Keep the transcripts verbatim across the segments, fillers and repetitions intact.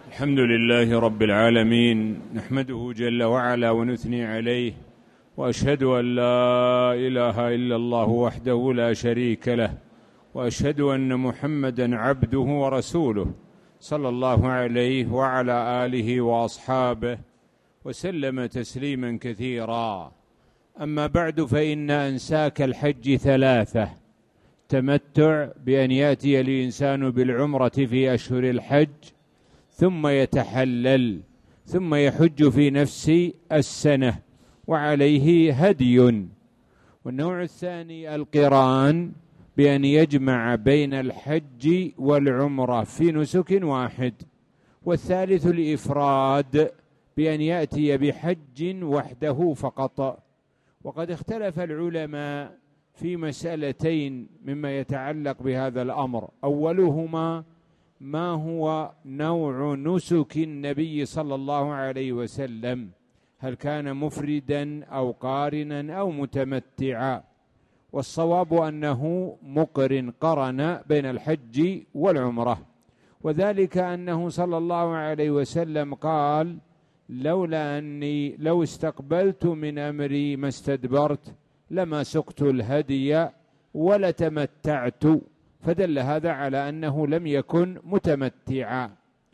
الحمد لله رب العالمين، نحمده جل وعلا ونثني عليه، وأشهد أن لا إله إلا الله وحده لا شريك له، وأشهد أن محمدًا عبده ورسوله صلى الله عليه وعلى آله وأصحابه وسلم تسليمًا كثيرًا. أما بعد، فإن أنساك الحج ثلاثة: تمتع بأن يأتي الإنسان بالعمرة في أشهر الحج، ثم يتحلل، ثم يحج في نفس السنة وعليه هدي. والنوع الثاني القران، بأن يجمع بين الحج والعمرة في نسك واحد. والثالث الإفراد، بأن يأتي بحج وحده فقط. وقد اختلف العلماء في مسألتين مما يتعلق بهذا الأمر: أولهما ما هو نوع نسك النبي صلى الله عليه وسلم، هل كان مفردا أو قارنا أو متمتعا؟ والصواب أنه مقرن، قرن بين الحج والعمرة، وذلك أنه صلى الله عليه وسلم قال: لولا أني لو استقبلت من أمري ما استدبرت لما سقت الهدي ولتمتعت، فدل هذا على أنه لم يكن متمتعا.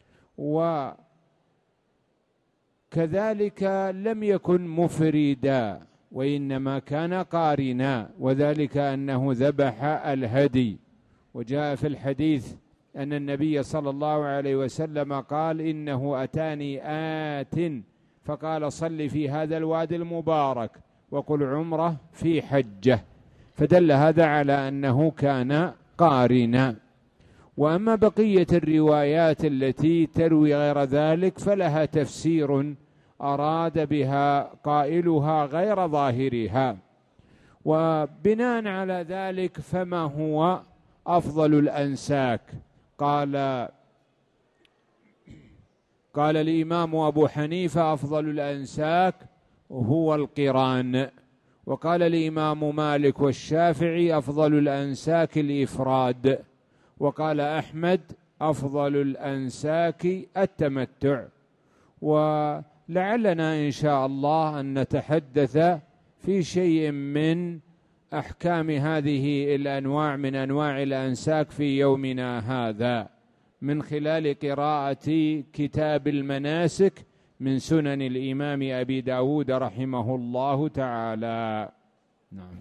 وكذلك لم يكن مفردا، وإنما كان قارنا، وذلك أنه ذبح الهدي. وجاء في الحديث أن النبي صلى الله عليه وسلم قال: إنه أتاني آت فقال: صل في هذا الوادي المبارك وقل عمره في حجه، فدل هذا على أنه كان قارنا. وأما بقية الروايات التي تروي غير ذلك فلها تفسير أراد بها قائلها غير ظاهرها. وبناء على ذلك فما هو أفضل الأنساك؟ قال قال الإمام أبو حنيفة: أفضل الأنساك هو القران. وقال الإمام مالك والشافعي: أفضل الأنساك الإفراد. وقال أحمد: أفضل الأنساك التمتع. ولعلنا إن شاء الله أن نتحدث في شيء من أحكام هذه الأنواع من أنواع الأنساك في يومنا هذا، من خلال قراءة كتاب المناسك من سنن الإمام أبي داود رحمه الله تعالى. نعم.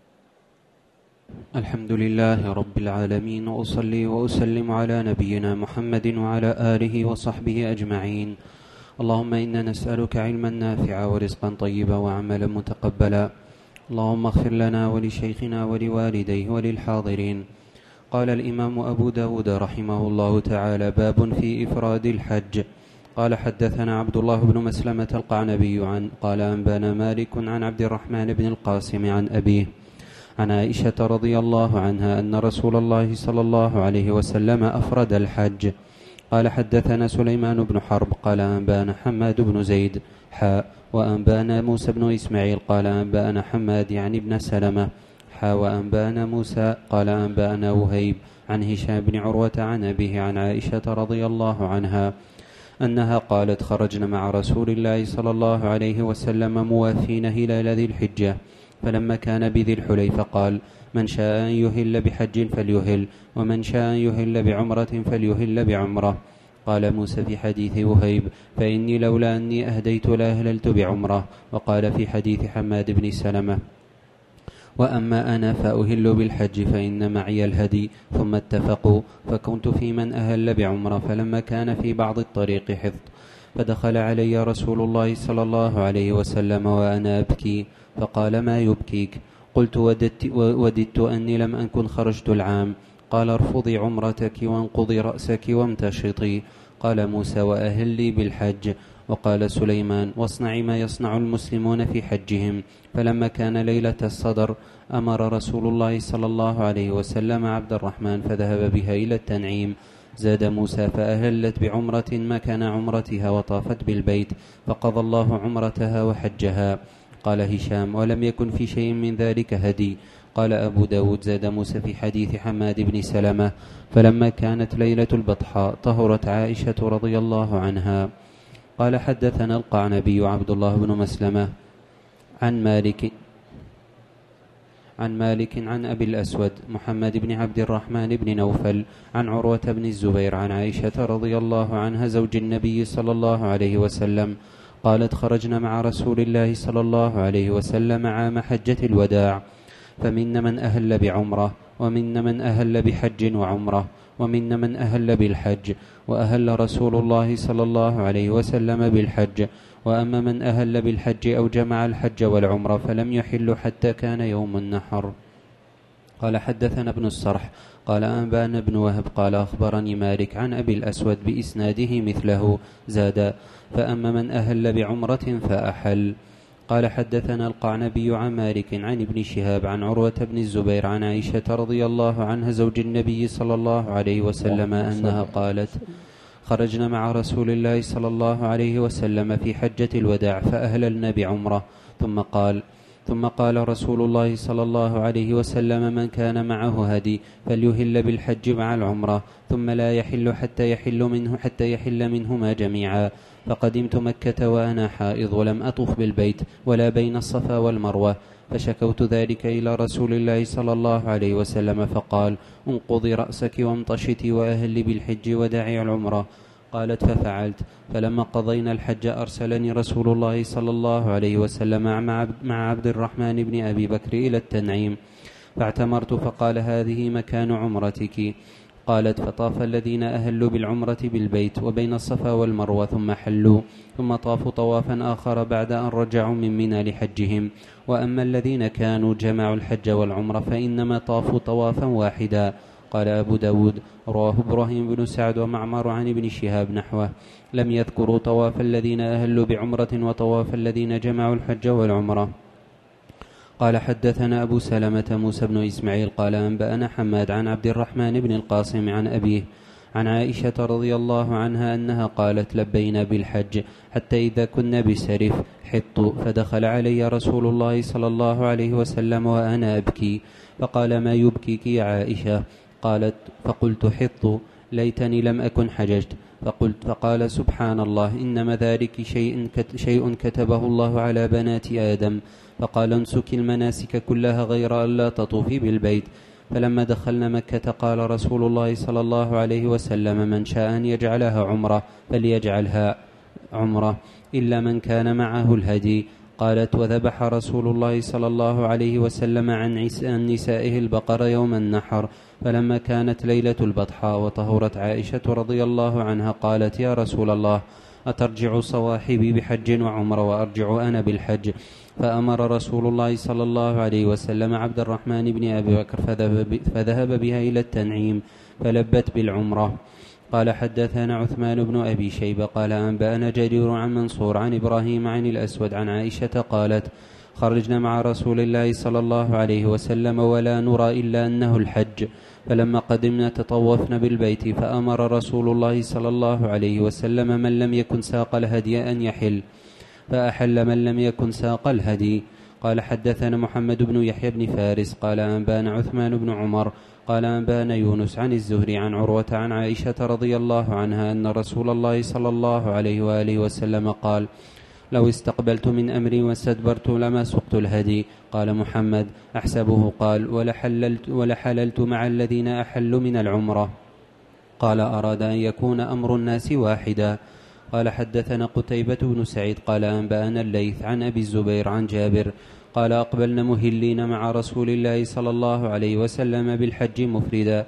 الحمد لله رب العالمين، وأصلي وأسلم على نبينا محمد وعلى آله وصحبه أجمعين. اللهم إنا نسألك علما نافعا ورزقا طيبا وعملا متقبلا. اللهم اغفر لنا ولشيخنا ولوالديه وللحاضرين. قال الإمام أبو داود رحمه الله تعالى: باب في إفراد الحج. قال: حدثنا عبد الله بن مسلمة القعنبي عن قال أنبانا مالك عن عبد الرحمن بن القاسم عن أبيه عن عائشة رضي الله عنها أن رسول الله صلى الله عليه وسلم أفرد الحج. قال: حدثنا سليمان بن حرب قال أنبانا حماد بن زيد حاء وأنبانا موسى بن إسماعيل قال أنبانا حماد يعني ابن سلمة حاء وأنبانا موسى قال أنبانا وهيب عن هشام بن عروة عن أبيه عن عائشة رضي الله عنها أنها قالت: خرجنا مع رسول الله صلى الله عليه وسلم موافين هلال ذي الحجة، فلما كان بذي الحليفة قال: من شاء أن يهل بحج فليهل، ومن شاء أن يهل بعمرة فليهل بعمرة. قال موسى في حديث وهيب: فإني لولا أني أهديت لأهللت بعمرة. وقال في حديث حماد بن سلمة: وأما أنا فأهل بالحج فإن معي الهدي. ثم اتفقوا، فكنت في من أهل بعمرة. فلما كان في بعض الطريق حفظ، فدخل علي رسول الله صلى الله عليه وسلم وأنا أبكي، فقال: ما يبكيك؟ قلت: وددت, وددت أني لم أكن خرجت العام. قال: ارفضي عمرتك وانقضي رأسك وامتشطي. قال موسى: وأهلي بالحج. وقال سليمان: واصنعي ما يصنع المسلمون في حجهم. فلما كان ليلة الصدر أمر رسول الله صلى الله عليه وسلم عبد الرحمن فذهب بها إلى التنعيم. زاد موسى: فأهلت بعمرة مكان عمرتها وطافت بالبيت، فقضى الله عمرتها وحجها. قال هشام: ولم يكن في شيء من ذلك هدي. قال أبو داود زاد موسى في حديث حماد بن سلمة: فلما كانت ليلة البطحاء طهرت عائشة رضي الله عنها. قال حدثنا القعنبي عبد الله بن مسلمة عن مالك عن مالك عن أبي الأسود محمد بن عبد الرحمن بن نوفل عن عروة بن الزبير عن عائشة رضي الله عنها زوج النبي صلى الله عليه وسلم قالت: خرجنا مع رسول الله صلى الله عليه وسلم عام حجة الوداع، فمنا من أهل بعمرة، ومنا من أهل بحج وعمرة، ومنا من أهل بالحج، وأهل رسول الله صلى الله عليه وسلم بالحج. وأما من أهل بالحج أو جمع الحج والعمرة فلم يحل حتى كان يوم النحر. قال حدثنا ابن الصرح قال أنبأنا بن وهب قال أخبرني مالك عن أبي الأسود بإسناده مثله، زاد: فأما من أهل بعمرة فأحل. قال حدثنا القعنبي عن مالك عن ابن شهاب عن عروة بن الزبير عن عائشة رضي الله عنها زوج النبي صلى الله عليه وسلم أنها قالت: خرجنا مع رسول الله صلى الله عليه وسلم في حجة الوداع فأهللنا بعمرة، ثم قال ثم قال رسول الله صلى الله عليه وسلم: من كان معه هدي فليهل بالحج مع العمرة، ثم لا يحل حتى يحل منه حتى يحل منهما جميعا. فقدمت مكة وأنا حائض ولم أطف بالبيت ولا بين الصفا والمروة، فشكوت ذلك إلى رسول الله صلى الله عليه وسلم فقال: انقضي رأسك وامطشتي وأهل بالحج ودعي العمرة. قالت: ففعلت. فلما قضينا الحج أرسلني رسول الله صلى الله عليه وسلم مع عبد الرحمن بن أبي بكر إلى التنعيم، فاعتمرت فقال: هذه مكان عمرتك. قالت: فطاف الذين أهلوا بالعمرة بالبيت وبين الصفا والمروة ثم حلوا، ثم طافوا طوافا آخر بعد أن رجعوا من منى لحجهم. وأما الذين كانوا جمعوا الحج والعمرة فإنما طافوا طوافا واحدا. قال أبو داود: رواه إبراهيم بن سعد ومعمر عن ابن شهاب نحوه، لم يذكروا طواف الذين أهلوا بعمرة وطواف الذين جمعوا الحج والعمرة. قال حدثنا أبو سلمة موسى بن إسماعيل قال أنبأنا حماد عن عبد الرحمن بن القاسم عن أبيه عن عائشة رضي الله عنها أنها قالت: لبينا بالحج حتى إذا كنا بسرف حط، فدخل علي رسول الله صلى الله عليه وسلم وأنا أبكي، فقال: ما يبكيك يا عائشة؟ قالت: فقلت: حط، ليتني لم أكن حججت. فقلت فقال: سبحان الله، إنما ذلك شيء, شيء كتبه الله على بنات آدم. فقال: انسك المناسك كلها غير أن لا تطوفي بالبيت. فلما دخلنا مكة قال رسول الله صلى الله عليه وسلم: من شاء أن يجعلها عمرة فليجعلها عمرة إلا من كان معه الهدي. قالت: وذبح رسول الله صلى الله عليه وسلم عن نسائه البقر يوم النحر. فلما كانت ليلة البطحاء وطهرت عائشة رضي الله عنها قالت: يا رسول الله، أترجع صواحبي بحج وعمر وأرجع أنا بالحج؟ فأمر رسول الله صلى الله عليه وسلم عبد الرحمن بن أبي بكر فذهب بها إلى التنعيم فلبت بالعمرة. قال حدثنا عثمان بن أبي شيبة قال أنبأنا جرير عن منصور عن إبراهيم عن الأسود عن عائشة قالت: خرجنا مع رسول الله صلى الله عليه وسلم ولا نرى إلا أنه الحج، فلما قدمنا تطوفنا بالبيت، فأمر رسول الله صلى الله عليه وسلم من لم يكن ساق الهدي أن يحل، فأحل من لم يكن ساق الهدي. قال حدثنا محمد بن يحيى بن فارس قال أنبانا عثمان بن عمر قال أنبانا يونس عن الزهري عن عروة عن عائشة رضي الله عنها أن رسول الله صلى الله عليه وآله وسلم قال: لو استقبلت من أمري واستدبرت لما سقت الهدي. قال محمد: أحسبه قال: ولحللت, ولحللت مع الذين أحلوا من العمرة. قال: أراد أن يكون أمر الناس واحدا. قال حدثنا قتيبة بن سعيد قال أنبأنا الليث عن أبي الزبير عن جابر قال: أقبلنا مهلين مع رسول الله صلى الله عليه وسلم بالحج مفردا،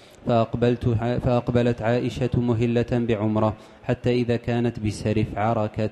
فأقبلت فأقبلت عائشة مهلة بعمرة حتى إذا كانت بسرف عركت،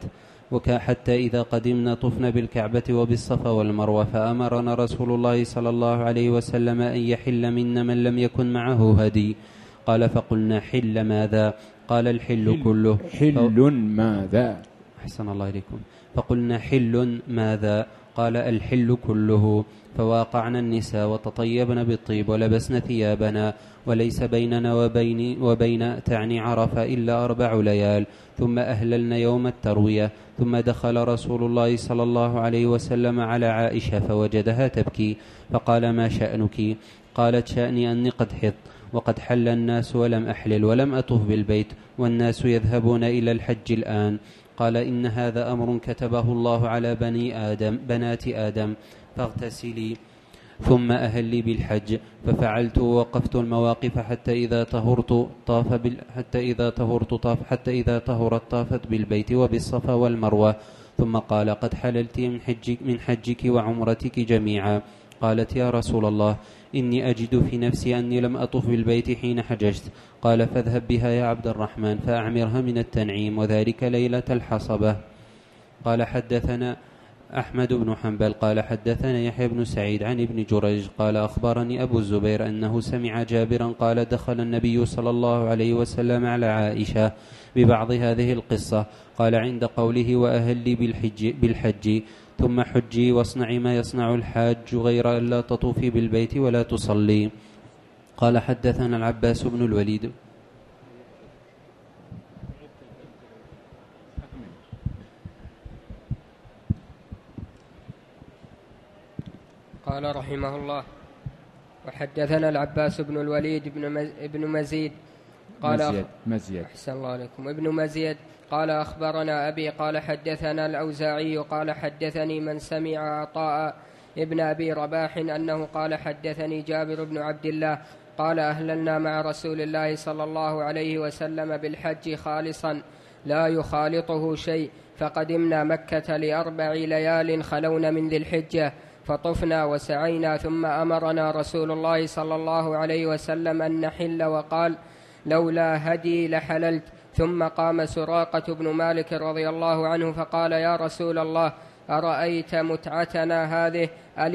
وحتى إذا قدمنا طفنا بالكعبة وبالصفا والمروة، فأمرنا رسول الله صلى الله عليه وسلم أن يحل منا من لم يكن معه هدي. قال: فقلنا: حل ماذا؟ قال: الحل كله. حل ماذا؟ أحسن الله إليكم. فقلنا حل ماذا؟ قال الحل كله. فواقعنا النساء وتطيبن بالطيب ولبسن ثيابنا، وليس بيننا وبين, وبين تعني عرفة إلا أربع ليال، ثم أهللنا يوم التروية. ثم دخل رسول الله صلى الله عليه وسلم على عائشة فوجدها تبكي، فقال ما شأنك؟ قالت شأني أني قد حضت وقد حل الناس ولم أحلل ولم أطف بالبيت، والناس يذهبون إلى الحج الآن. قال إن هذا أمر كتبه الله على بني آدم بنات آدم، فاغتسلي ثم أهلي بالحج. ففعلت ووقفت المواقف حتى إذا طهرت طاف بال... حتى إذا طهرت طاف حتى إذا طهرت طافت بالبيت وبالصفا والمروة. ثم قال قد حللت من حجك, من حجك وعمرتك جميعا. قالت يا رسول الله إني أجد في نفسي أني لم أطف بالبيت حين حججت. قال فاذهب بها يا عبد الرحمن فأعمرها من التنعيم، وذلك ليلة الحصبة. قال حدثنا أحمد بن حنبل قال حدثنا يحيى بن سعيد عن ابن جريج قال أخبرني أبو الزبير أنه سمع جابرا قال دخل النبي صلى الله عليه وسلم على عائشة ببعض هذه القصة. قال عند قوله وأهلي بالحج, بالحج ثم حجي واصنعي ما يصنع الحاج غير أن لا تطوفي بالبيت ولا تصلي. قال حدثنا العباس بن الوليد قال رحمه الله وحدثنا العباس بن الوليد بن مزيد قال مزيد, مزيد. أحسن الله عليكم ابن مزيد قال أخبرنا أبي قال حدثنا الأوزاعي قال حدثني من سمع عطاء ابن أبي رباح أنه قال حدثني جابر بن عبد الله قال أهللنا مع رسول الله صلى الله عليه وسلم بالحج خالصا لا يخالطه شيء، فقدمنا مكة لأربع ليال خلون من ذي الحجة، فطفنا وسعينا، ثم أمرنا رسول الله صلى الله عليه وسلم أن نحل وقال لولا هدي لحللت. ثم قام سراقة بن مالك رضي الله عنه فقال يا رسول الله أرأيت متعتنا هذه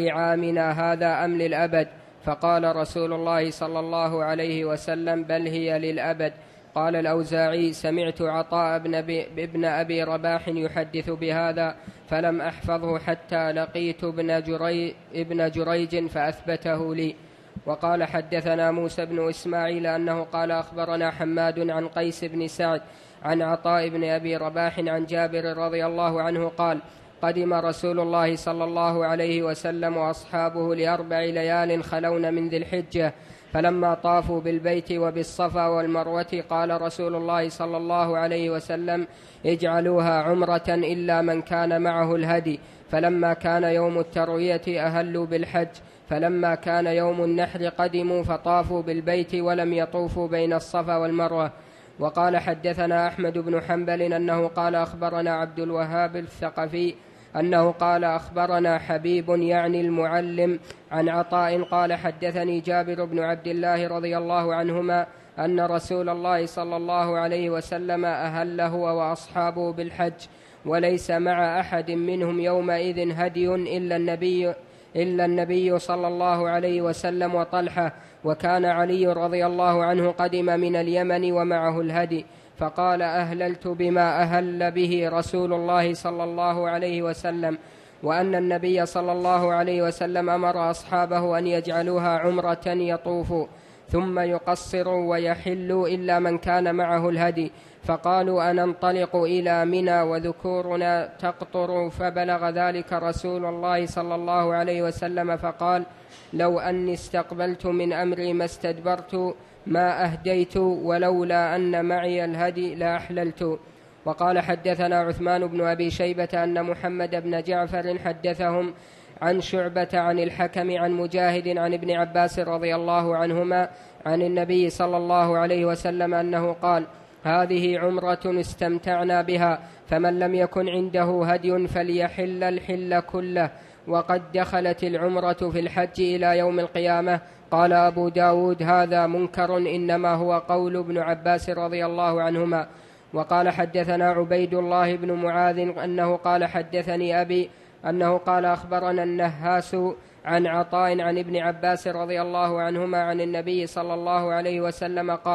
ألعامنا هذا أم للأبد؟ فقال رسول الله صلى الله عليه وسلم بل هي للأبد. قال الأوزاعي سمعت عطاء بن أبي, ابن أبي رباح يحدث بهذا فلم أحفظه حتى لقيت ابن, جري ابن جريج فأثبته لي. وقال حدثنا موسى بن إسماعيل أنه قال أخبرنا حماد عن قيس بن سعد عن عطاء بن أبي رباح عن جابر رضي الله عنه قال قدم رسول الله صلى الله عليه وسلم وأصحابه لأربع ليال خلون من ذي الحجة، فلما طافوا بالبيت وبالصفا والمروة قال رسول الله صلى الله عليه وسلم اجعلوها عمرة إلا من كان معه الهدي. فلما كان يوم التروية أهلوا بالحج، فلما كان يوم النحر قدموا فطافوا بالبيت ولم يطوفوا بين الصفا والمروة. وقال حدثنا أحمد بن حنبل أنه قال أخبرنا عبد الوهاب الثقفي أنه قال أخبرنا حبيب يعني المعلم عن عطاء قال حدثني جابر بن عبد الله رضي الله عنهما أن رسول الله صلى الله عليه وسلم أهل هو وأصحابه بالحج، وليس مع أحد منهم يومئذ هدي إلا النبي إلا النبي صلى الله عليه وسلم وطلحة، وكان علي رضي الله عنه قدم من اليمن ومعه الهدي، فقال أهللت بما أهل به رسول الله صلى الله عليه وسلم، وأن النبي صلى الله عليه وسلم أمر أصحابه أن يجعلوها عمرة يطوفوا ثم يقصروا ويحلوا إلا من كان معه الهدي. فقالوا أننطلق إلى منى وذكورنا تقطر؟ فبلغ ذلك رسول الله صلى الله عليه وسلم فقال لو أني استقبلت من أمري ما استدبرت ما أهديت، ولولا أن معي الهدي لأحللت. وقال حدثنا عثمان بن أبي شيبة أن محمد بن جعفر حدثهم عن شعبة عن الحكم عن مجاهد عن ابن عباس رضي الله عنهما عن النبي صلى الله عليه وسلم أنه قال هذه عمرة استمتعنا بها، فمن لم يكن عنده هدي فليحل الحل كله، وقد دخلت العمرة في الحج إلى يوم القيامة. قال أبو داود هذا منكر إنما هو قول ابن عباس رضي الله عنهما. وقال حدثنا عبيد الله بن معاذ أنه قال حدثني أبي أنه قال أخبرنا النهاس عن عطاء عن ابن عباس رضي الله عنهما عن النبي صلى الله عليه وسلم قال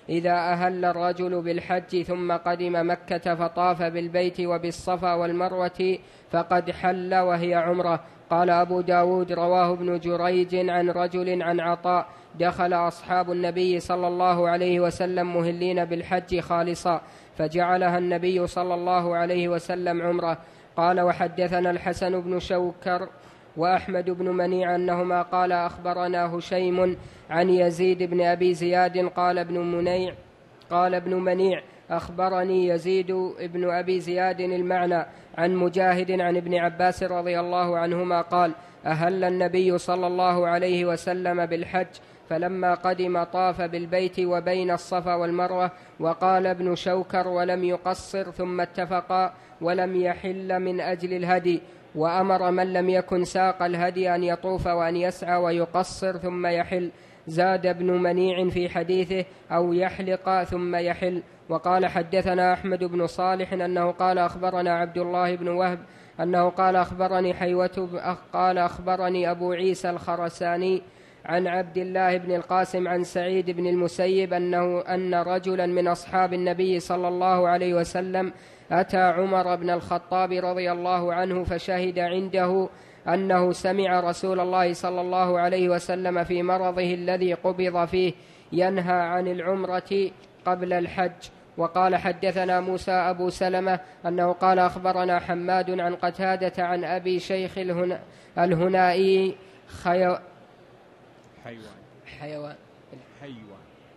إذا أهل الرجل بالحج ثم قدم مكة فطاف بالبيت وبالصفا والمروة فقد حل وهي عمرة. قال أبو داود رواه ابن جريج عن رجل عن عطاء دخل أصحاب النبي صلى الله عليه وسلم مهلين بالحج خالصا فجعلها النبي صلى الله عليه وسلم عمرة. قال وحدثنا الحسن بن شوكر وأحمد بن منيع أنهما قال أخبرنا هشيم عن يزيد بن أبي زياد قال ابن منيع قال ابن منيع أخبرني يزيد بن أبي زياد المعنى عن مجاهد عن ابن عباس رضي الله عنهما قال أهل النبي صلى الله عليه وسلم بالحج فلما قدم طاف بالبيت وبين الصفا والمروة. وقال ابن شوكر ولم يقصر ثم اتفقا ولم يحل من أجل الهدي، وأمر من لم يكن ساق الهدي أن يطوف وأن يسعى ويقصر ثم يحل. زاد ابن منيع في حديثه أو يحلق ثم يحل. وقال حدثنا أحمد بن صالح أنه قال أخبرنا عبد الله بن وهب أنه قال أخبرني حيوة قال أخبرني أبو عيسى الخرساني عن عبد الله بن القاسم عن سعيد بن المسيب أنه أن رجلا من أصحاب النبي صلى الله عليه وسلم أتى عمر بن الخطاب رضي الله عنه فشهد عنده أنه سمع رسول الله صلى الله عليه وسلم في مرضه الذي قبض فيه ينهى عن العمرة قبل الحج. وقال حدثنا موسى أبو سلمة أنه قال أخبرنا حماد عن قتادة عن أبي شيخ الهنا الهنائي خيو حيوان حيوان حيوان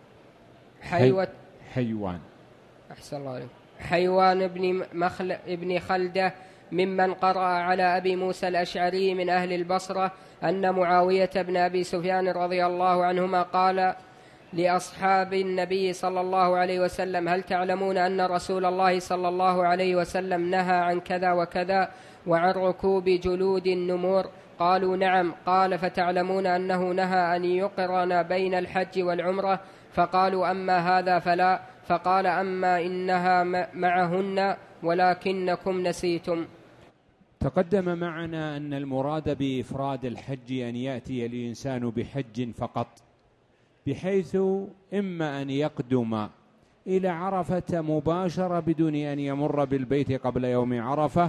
حيوان حيوان أحسن الله عليك حيوان ابن, مخل ابن خلدة ممن قرأ على أبي موسى الأشعري من أهل البصرة أن معاوية بن أبي سفيان رضي الله عنهما قال لأصحاب النبي صلى الله عليه وسلم هل تعلمون أن رسول الله صلى الله عليه وسلم نهى عن كذا وكذا وعن ركوب جلود النمور؟ قالوا نعم. قال فتعلمون أنه نهى أن يقرن بين الحج والعمرة؟ فقالوا أما هذا فلا. فقال أما إنها معهن ولكنكم نسيتم. تقدم معنا أن المراد بإفراد الحج أن يأتي الإنسان بحج فقط، بحيث إما أن يقدم إلى عرفة مباشرة بدون أن يمر بالبيت قبل يوم عرفة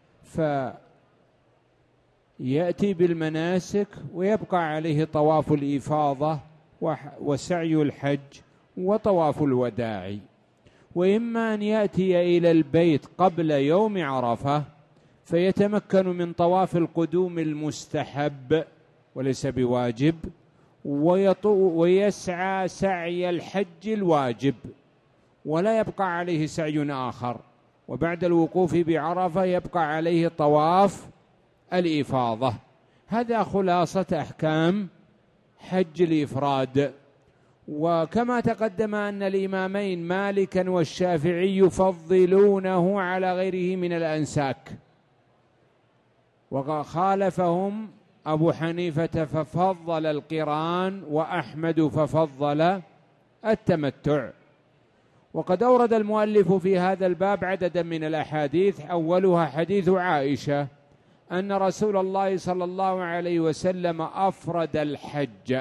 فيأتي بالمناسك ويبقى عليه طواف الإفاضة وسعي الحج وطواف الوداع، وإما أن يأتي إلى البيت قبل يوم عرفة فيتمكن من طواف القدوم المستحب وليس بواجب ويسعى سعي الحج الواجب ولا يبقى عليه سعي آخر، وبعد الوقوف بعرفة يبقى عليه طواف الإفاضة. هذا خلاصة أحكام حج الإفراد. وكما تقدم أن الإمامين مالكا والشافعي يفضلونه على غيره من الأنساك، وخالفهم أبو حنيفة ففضل القران وأحمد ففضل التمتع. وقد أورد المؤلف في هذا الباب عددا من الأحاديث، أولها حديث عائشة أن رسول الله صلى الله عليه وسلم أفرد الحج،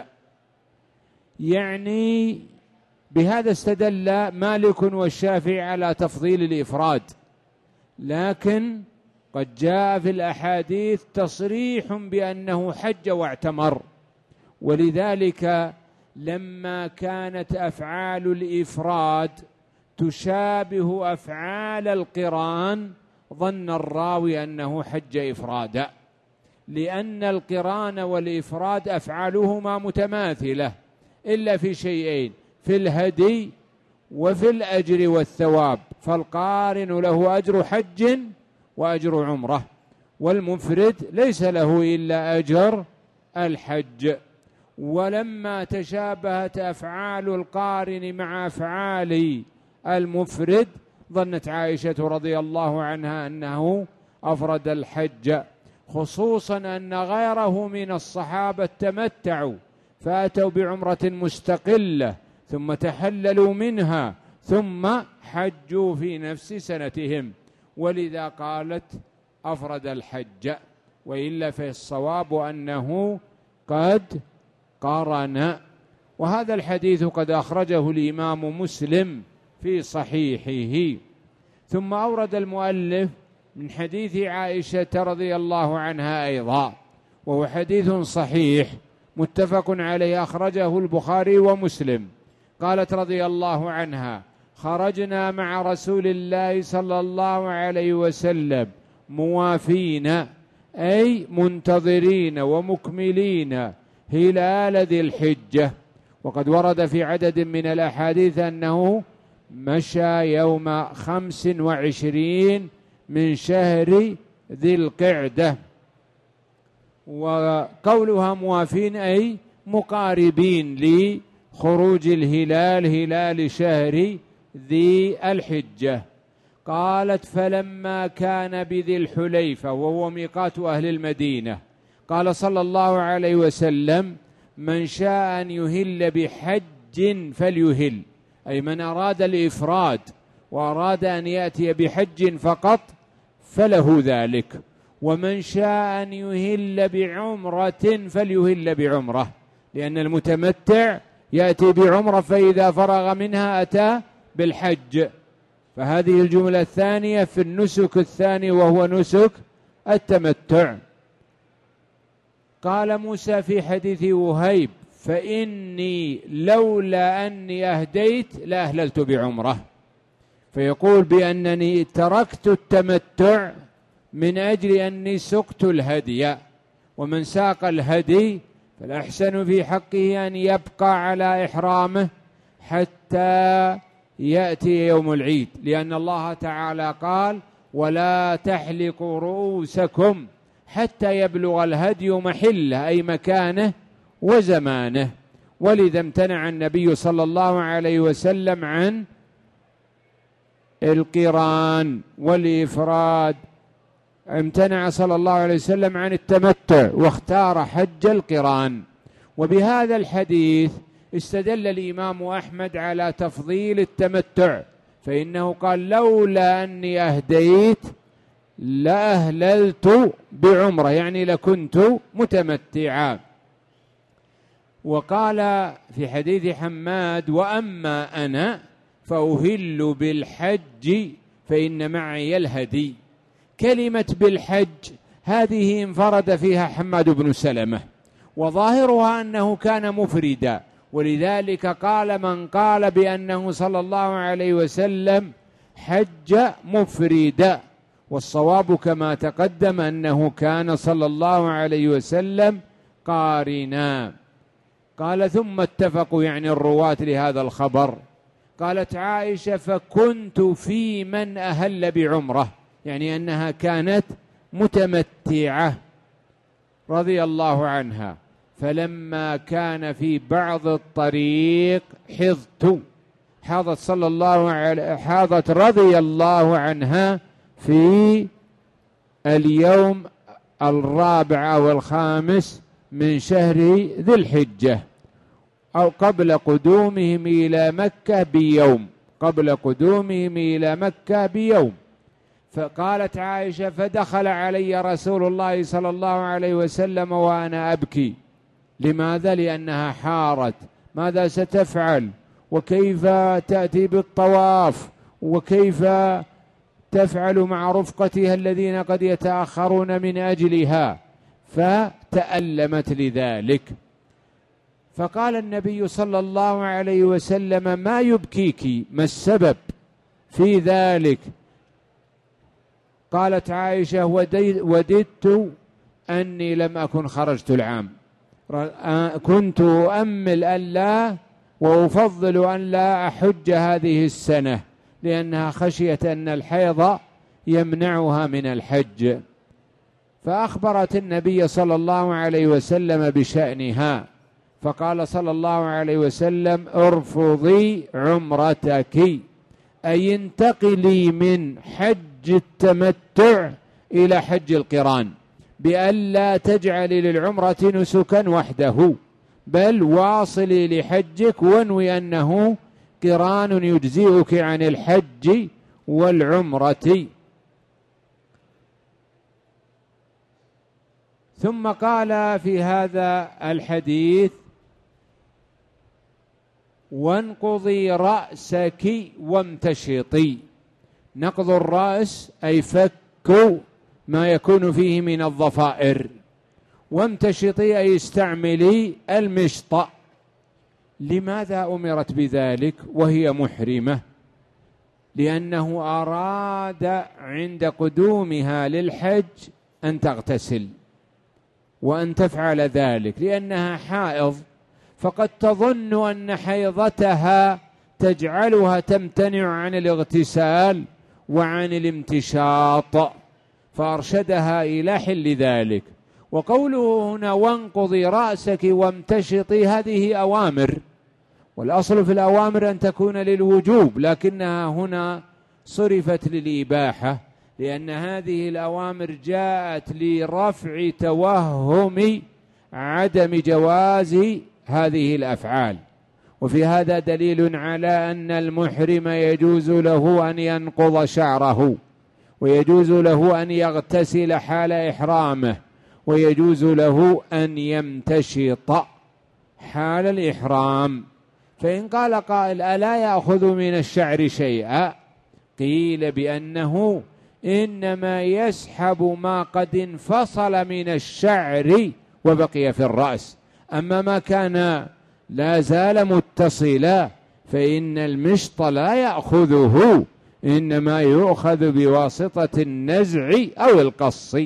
يعني بهذا استدل مالك والشافعي على تفضيل الإفراد، لكن قد جاء في الأحاديث تصريح بأنه حج واعتمر، ولذلك لما كانت أفعال الإفراد تشابه أفعال القران ظن الراوي أنه حج إفرادا، لأن القران والإفراد أفعالهما متماثلة إلا في شيئين، في الهدي وفي الأجر والثواب، فالقارن له أجر حج وأجر عمرة، والمفرد ليس له إلا أجر الحج. ولما تشابهت أفعال القارن مع أفعال المفرد ظنت عائشة رضي الله عنها أنه أفرد الحج، خصوصا أن غيره من الصحابة تمتعوا فأتوا بعمرة مستقلة ثم تحللوا منها ثم حجوا في نفس سنتهم، ولذا قالت أفرد الحج، وإلا فالصواب أنه قد قرن. وهذا الحديث قد أخرجه الإمام مسلم في صحيحه. ثم أورد المؤلف من حديث عائشة رضي الله عنها أيضا، وهو حديث صحيح متفق عليه، أخرجه البخاري ومسلم. قالت رضي الله عنها: خرجنا مع رسول الله صلى الله عليه وسلم موافين، أي منتظرين ومكملين هلال ذي الحجة. وقد ورد في عدد من الأحاديث أنه مشى يوم خمس وعشرين من شهر ذي القعدة. وقولها موافين أي مقاربين لخروج الهلال، هلال شهر ذي الحجة. قالت: فلما كان بذي الحليفة وهو ميقات أهل المدينة، قال صلى الله عليه وسلم: من شاء أن يهل بحج فليهل، أي من أراد الإفراد وأراد أن يأتي بحج فقط فله ذلك، ومن شاء أن يهل بعمرة فليهل بعمرة، لأن المتمتع يأتي بعمرة فإذا فرغ منها أتى بالحج. فهذه الجملة الثانية في النسك الثاني وهو نسك التمتع. قال موسى في حديث وهيب: فإني لولا أني أهديت لأهللت بعمرة. فيقول بأنني تركت التمتع من أجل أني سقت الهدي، ومن ساق الهدي فالأحسن في حقه أن يبقى على إحرامه حتى يأتي يوم العيد، لأن الله تعالى قال: ولا تحلقوا رؤوسكم حتى يبلغ الهدي محله، أي مكانه وزمانه. ولذا امتنع النبي صلى الله عليه وسلم عن القران والإفراد، امتنع صلى الله عليه وسلم عن التمتع واختار حج القران. وبهذا الحديث استدل الإمام أحمد على تفضيل التمتع، فإنه قال: لولا أني أهديت لأهللت بعمرة، يعني لكنت متمتعا. وقال في حديث حماد: وأما أنا فأهل بالحج فإن معي الهدي. كلمة بالحج هذه انفرد فيها حماد بن سلمة، وظاهرها أنه كان مفردا، ولذلك قال من قال بأنه صلى الله عليه وسلم حج مفردا، والصواب كما تقدم أنه كان صلى الله عليه وسلم قارنا. قال: ثم اتفقوا، يعني الرواة لهذا الخبر. قالت عائشة: فكنت في من أهل بعمرة، يعني أنها كانت متمتعة رضي الله عنها. فلما كان في بعض الطريق حضت، حاضت صلى الله عليه حاضت رضي الله عنها في اليوم الرابع أو الخامس من شهر ذي الحجة، أو قبل قدومهم إلى مكة بيوم، قبل قدومهم إلى مكة بيوم. فقالت عائشة: فدخل علي رسول الله صلى الله عليه وسلم وأنا أبكي. لماذا؟ لأنها حارت، ماذا ستفعل، وكيف تأتي بالطواف، وكيف تفعل مع رفقتها الذين قد يتأخرون من أجلها، فتألمت لذلك. فقال النبي صلى الله عليه وسلم: ما يبكيك، ما السبب في ذلك؟ قالت عائشة: وددت أني لم أكن خرجت العام، كنت أؤمل أن لا وأفضل أن لا أحج هذه السنة، لأنها خشية أن الحيض يمنعها من الحج. فأخبرت النبي صلى الله عليه وسلم بشأنها، فقال صلى الله عليه وسلم: ارفضي عمرتك، أي انتقلي من حج التمتع إلى حج القران، بألا تجعلي للعمرة نسكا وحده، بل واصلي لحجك وانوي أنه قران يجزئك عن الحج والعمرة. ثم قال في هذا الحديث: وانقضي رأسك وامتشطي. نقض الرأس أي فك ما يكون فيه من الضفائر، وامتشطي أي استعملي المشط. لماذا أمرت بذلك وهي محرمة؟ لأنه أراد عند قدومها للحج أن تغتسل وأن تفعل ذلك، لأنها حائض، فقد تظن أن حيضتها تجعلها تمتنع عن الاغتسال وعن الامتشاط، فأرشدها إلى حل ذلك. وقوله هنا وانقضي رأسك وامتشطي هذه أوامر، والأصل في الأوامر أن تكون للوجوب، لكنها هنا صرفت للإباحة، لأن هذه الأوامر جاءت لرفع توهم عدم جواز هذه الأفعال. وفي هذا دليل على أن المحرم يجوز له أن ينقض شعره، ويجوز له أن يغتسل حال إحرامه، ويجوز له أن يمتشط حال الإحرام. فإن قال قائل ألا يأخذ من الشعر شيئا؟ قيل بأنه إنما يسحب ما قد انفصل من الشعر وبقي في الرأس، أما ما كان لا زال متصلا فإن المشط لا يأخذه، إنما يؤخذ بواسطة النزع أو القص.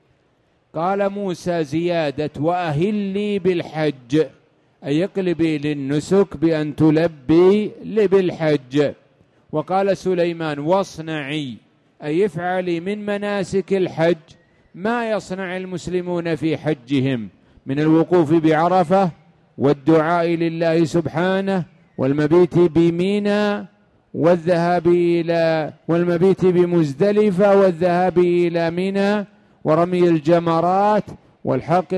قال موسى زيادة وأهلي بالحج، أي اقلبي للنسك بأن تلبي بالحج. وقال سليمان واصنعي، أي افعلي من مناسك الحج ما يصنع المسلمون في حجهم من الوقوف بعرفة والدعاء لله سبحانه والمبيت بمنى والذهاب إلى والمبيت بمزدلفة والذهاب إلى منى ورمي الجمرات والحق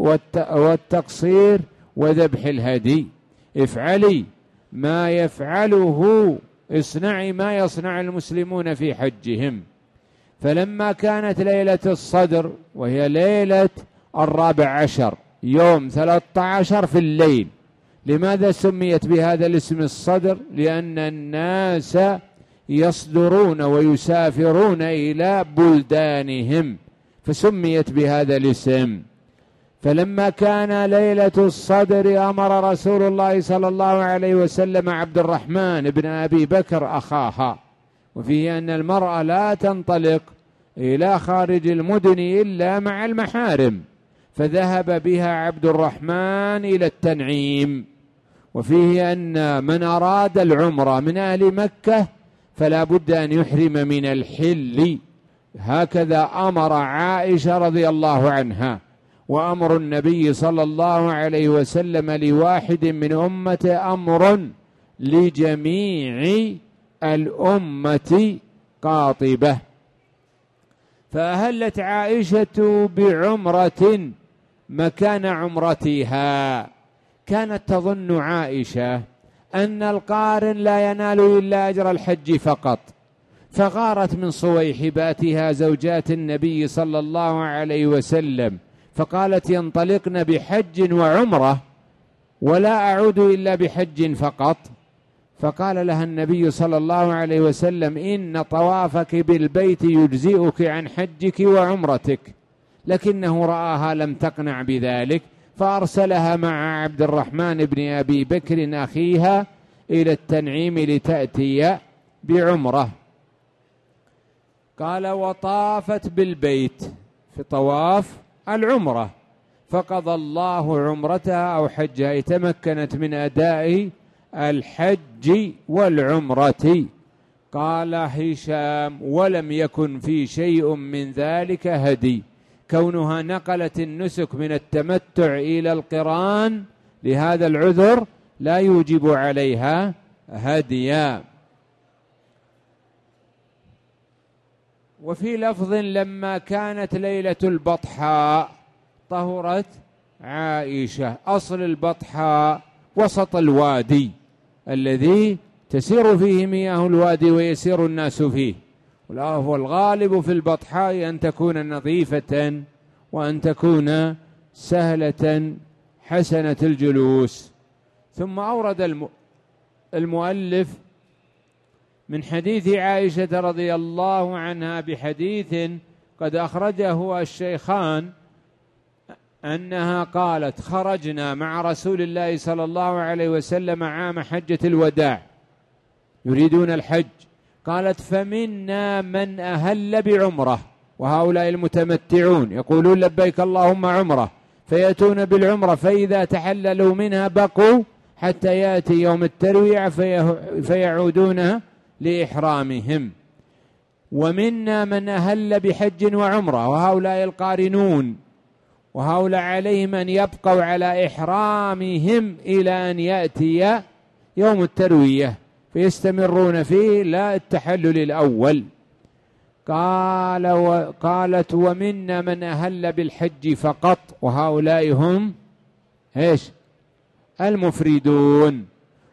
والتقصير وذبح الهدي. افعلي ما يفعله، اصنعي ما يصنع المسلمون في حجهم. فلما كانت ليلة الصدر وهي ليلة الرابع عشر يوم ثلاثة عشر في الليل، لماذا سميت بهذا الاسم الصدر؟ لأن الناس يصدرون ويسافرون إلى بلدانهم فسميت بهذا الاسم. فلما كان ليلة الصدر أمر رسول الله صلى الله عليه وسلم عبد الرحمن بن أبي بكر أخاها، وفيه أن المرأة لا تنطلق إلى خارج المدن إلا مع المحارم، فذهب بها عبد الرحمن إلى التنعيم. وفيه أن من أراد العمرة من أهل مكة فلا بد أن يحرم من الحل، هكذا أمر عائشة رضي الله عنها. وأمر النبي صلى الله عليه وسلم لواحد من أمته أمر لجميع الأمة قاطبة. فأهلت عائشة بعمرة مكان عمرتها. كانت تظن عائشة أن القارن لا ينال إلا أجر الحج فقط، فغارت من صويحباتها زوجات النبي صلى الله عليه وسلم فقالت ينطلقن بحج وعمرة ولا أعود إلا بحج فقط. فقال لها النبي صلى الله عليه وسلم إن طوافك بالبيت يجزئك عن حجك وعمرتك، لكنه رآها لم تقنع بذلك فأرسلها مع عبد الرحمن بن أبي بكر أخيها إلى التنعيم لتأتي بعمرة. قال وطافت بالبيت في طواف العمرة فقضى الله عمرتها أو حجها، تمكنت من أداء الحج والعمرة. قال هشام ولم يكن في شيء من ذلك هدي، كونها نقلت النسك من التمتع إلى القران لهذا العذر لا يوجب عليها هديا. وفي لفظ لما كانت ليلة البطحاء طهرت عائشة. أصل البطحاء وسط الوادي الذي تسير فيه مياه الوادي ويسير الناس فيه، والغالب في البطحاء أن تكون نظيفة وأن تكون سهلة حسنة الجلوس. ثم أورد الم... المؤلف من حديث عائشة رضي الله عنها بحديث قد أخرجه الشيخان أنها قالت: خرجنا مع رسول الله صلى الله عليه وسلم عام حجة الوداع يريدون الحج. قالت: فمنا من أهل بعمرة، وهؤلاء المتمتعون يقولون لبيك اللهم عمرة، فيأتون بالعمرة، فإذا تحللوا منها بقوا حتى يأتي يوم التروية فيعودون لإحرامهم. ومنا من أهل بحج وعمرة، وهؤلاء القارنون، وهؤلاء عليهم أن يبقوا على إحرامهم إلى أن يأتي يوم التروية فيستمرون فيه لا التحلل الأول. قال وقالت: ومنا من أهل بالحج فقط، وهؤلاء هم إيش؟ المفردون.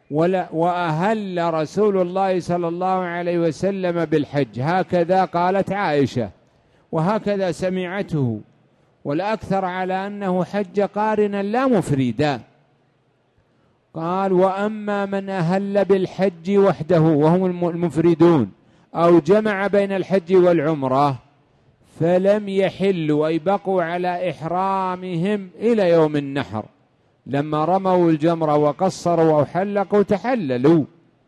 وأهل رسول الله صلى الله عليه وسلم بالحج، هكذا قالت عائشة وهكذا سمعته، والأكثر على أنه حج قارنا لا مفردا. قال: وأما من أهل بالحج وحده وهم المفردون أو جمع بين الحج والعمرة فلم يحلوا، أي بقوا على إحرامهم إلى يوم النحر، لما رموا الجمرة وقصروا أو حلقوا تحللوا.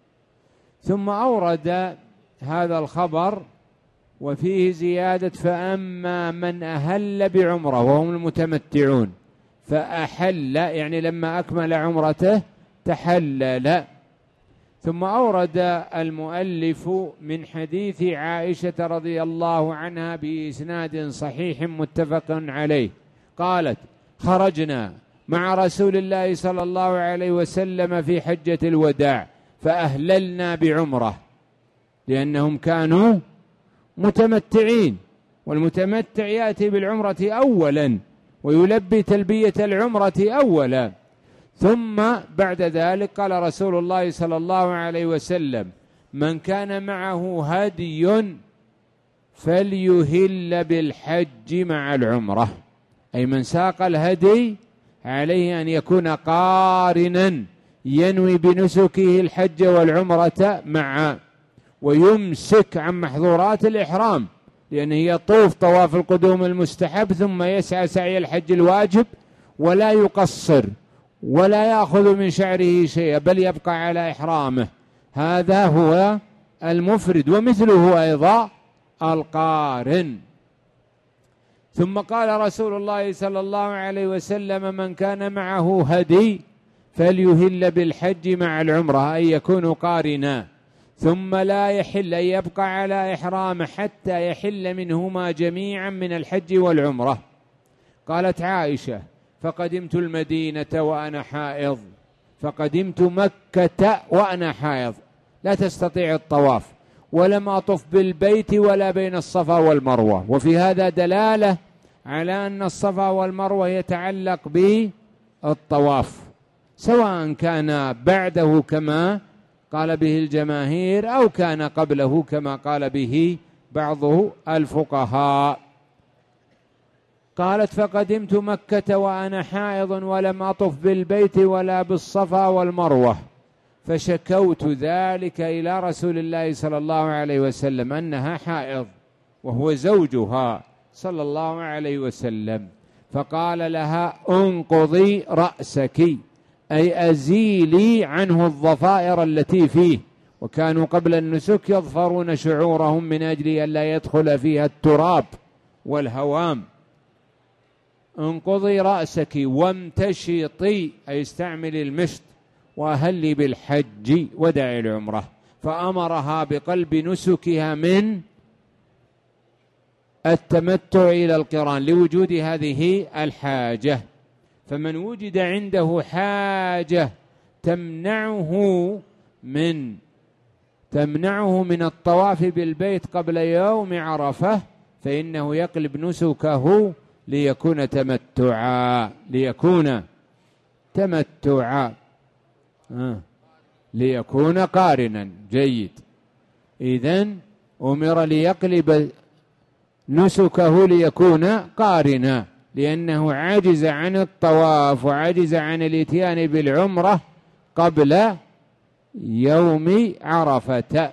ثم أورد هذا الخبر وفيه زيادة: فأما من أهل بعمرة وهم المتمتعون فأحل، يعني لما أكمل عمرته تحلل. ثم أورد المؤلف من حديث عائشة رضي الله عنها بإسناد صحيح متفق عليه قالت: خرجنا مع رسول الله صلى الله عليه وسلم في حجة الوداع فأهللنا بعمرة، لأنهم كانوا متمتعين، والمتمتع يأتي بالعمرة أولا ويلبي تلبية العمرة أولا. ثم بعد ذلك قال رسول الله صلى الله عليه وسلم: من كان معه هدي فليهل بالحج مع العمرة، أي من ساق الهدي عليه أن يكون قارنا ينوي بنسكه الحج والعمرة معا، ويمسك عن محظورات الإحرام، لأنه يطوف طواف القدوم المستحب ثم يسعى سعي الحج الواجب، ولا يقصر ولا يأخذ من شعره شيئا بل يبقى على إحرامه. هذا هو المفرد، ومثله أيضا القارن. ثم قال رسول الله صلى الله عليه وسلم: من كان معه هدي فليهل بالحج مع العمرة، أي يكون قارنا، ثم لا يحل، أن يبقى على إحرامه حتى يحل منهما جميعا من الحج والعمرة. قالت عائشة: فقدمت المدينة وأنا حائض، فقدمت مكة وأنا حائض لا تستطيع الطواف، ولم أطف بالبيت ولا بين الصفا والمروة. وفي هذا دلالة على أن الصفا والمروة يتعلق بالطواف، سواء كان بعده كما قال به الجماهير أو كان قبله كما قال به بعض الفقهاء. قالت: فقدمت مكة وأنا حائض ولم أطف بالبيت ولا بالصفا والمروة، فشكوت ذلك إلى رسول الله صلى الله عليه وسلم أنها حائض وهو زوجها صلى الله عليه وسلم، فقال لها: انقضي رأسك، أي أزيلي عنه الضفائر التي فيه، وكانوا قبل النسك يظفرون شعورهم من أجل أن لا يدخل فيها التراب والهوام. انقضي رأسك وامتشطي، أي استعملي المشط، وأهلي بالحج ودعي العمرة. فأمرها بقلب نسكها من التمتع إلى القران لوجود هذه الحاجة. فمن وجد عنده حاجة تمنعه من تمنعه من الطواف بالبيت قبل يوم عرفة فإنه يقلب نسكه ليكون تمتعا ليكون تمتعا آه. ليكون قارنا. جيد. إذن أمر ليقلب نسكه ليكون قارنا، لأنه عجز عن الطواف وعجز عن الاتيان بالعمرة قبل يوم عرفة.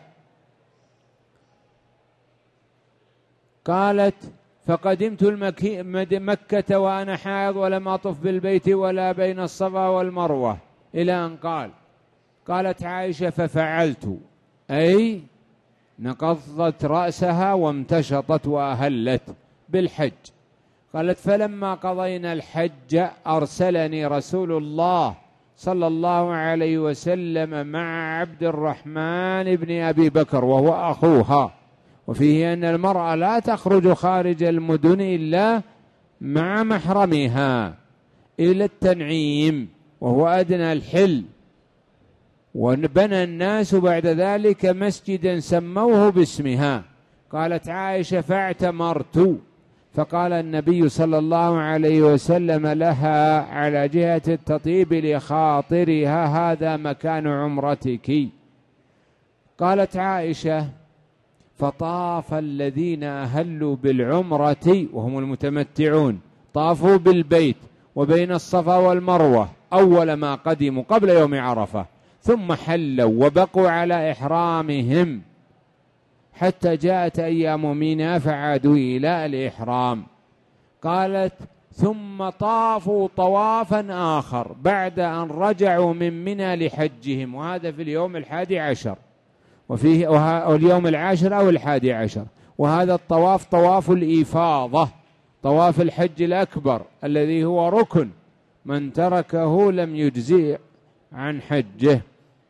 قالت: فقدمت مكة وأنا حائض ولم أطف بالبيت ولا بين الصفا والمروة، إلى أن قال. قالت عائشة: ففعلت، أي نقضت رأسها وامتشطت وأهلت بالحج. قالت: فلما قضينا الحج أرسلني رسول الله صلى الله عليه وسلم مع عبد الرحمن بن أبي بكر وهو أخوها، وفيه أن المرأة لا تخرج خارج المدن إلا مع محرمها، إلى التنعيم وهو أدنى الحل. وبنى الناس بعد ذلك مسجدا سموه باسمها. قالت عائشة: فاعتمرت، فقال النبي صلى الله عليه وسلم لها على جهة التطيب لخاطرها: هذا مكان عمرتك. قالت عائشة: فطاف الذين أهلوا بالعمرة وهم المتمتعون، طافوا بالبيت وبين الصفا والمروة أول ما قدموا قبل يوم عرفة، ثم حلوا وبقوا على إحرامهم حتى جاءت أيام منى فعادوا إلى الإحرام. قالت: ثم طافوا طوافا آخر بعد أن رجعوا من منى لحجهم، وهذا في اليوم الحادي عشر، وفيه اليوم العاشر أو الحادي عشر. وهذا الطواف طواف الإفاضة، طواف الحج الأكبر الذي هو ركن، من تركه لم يجزئ عن حجه.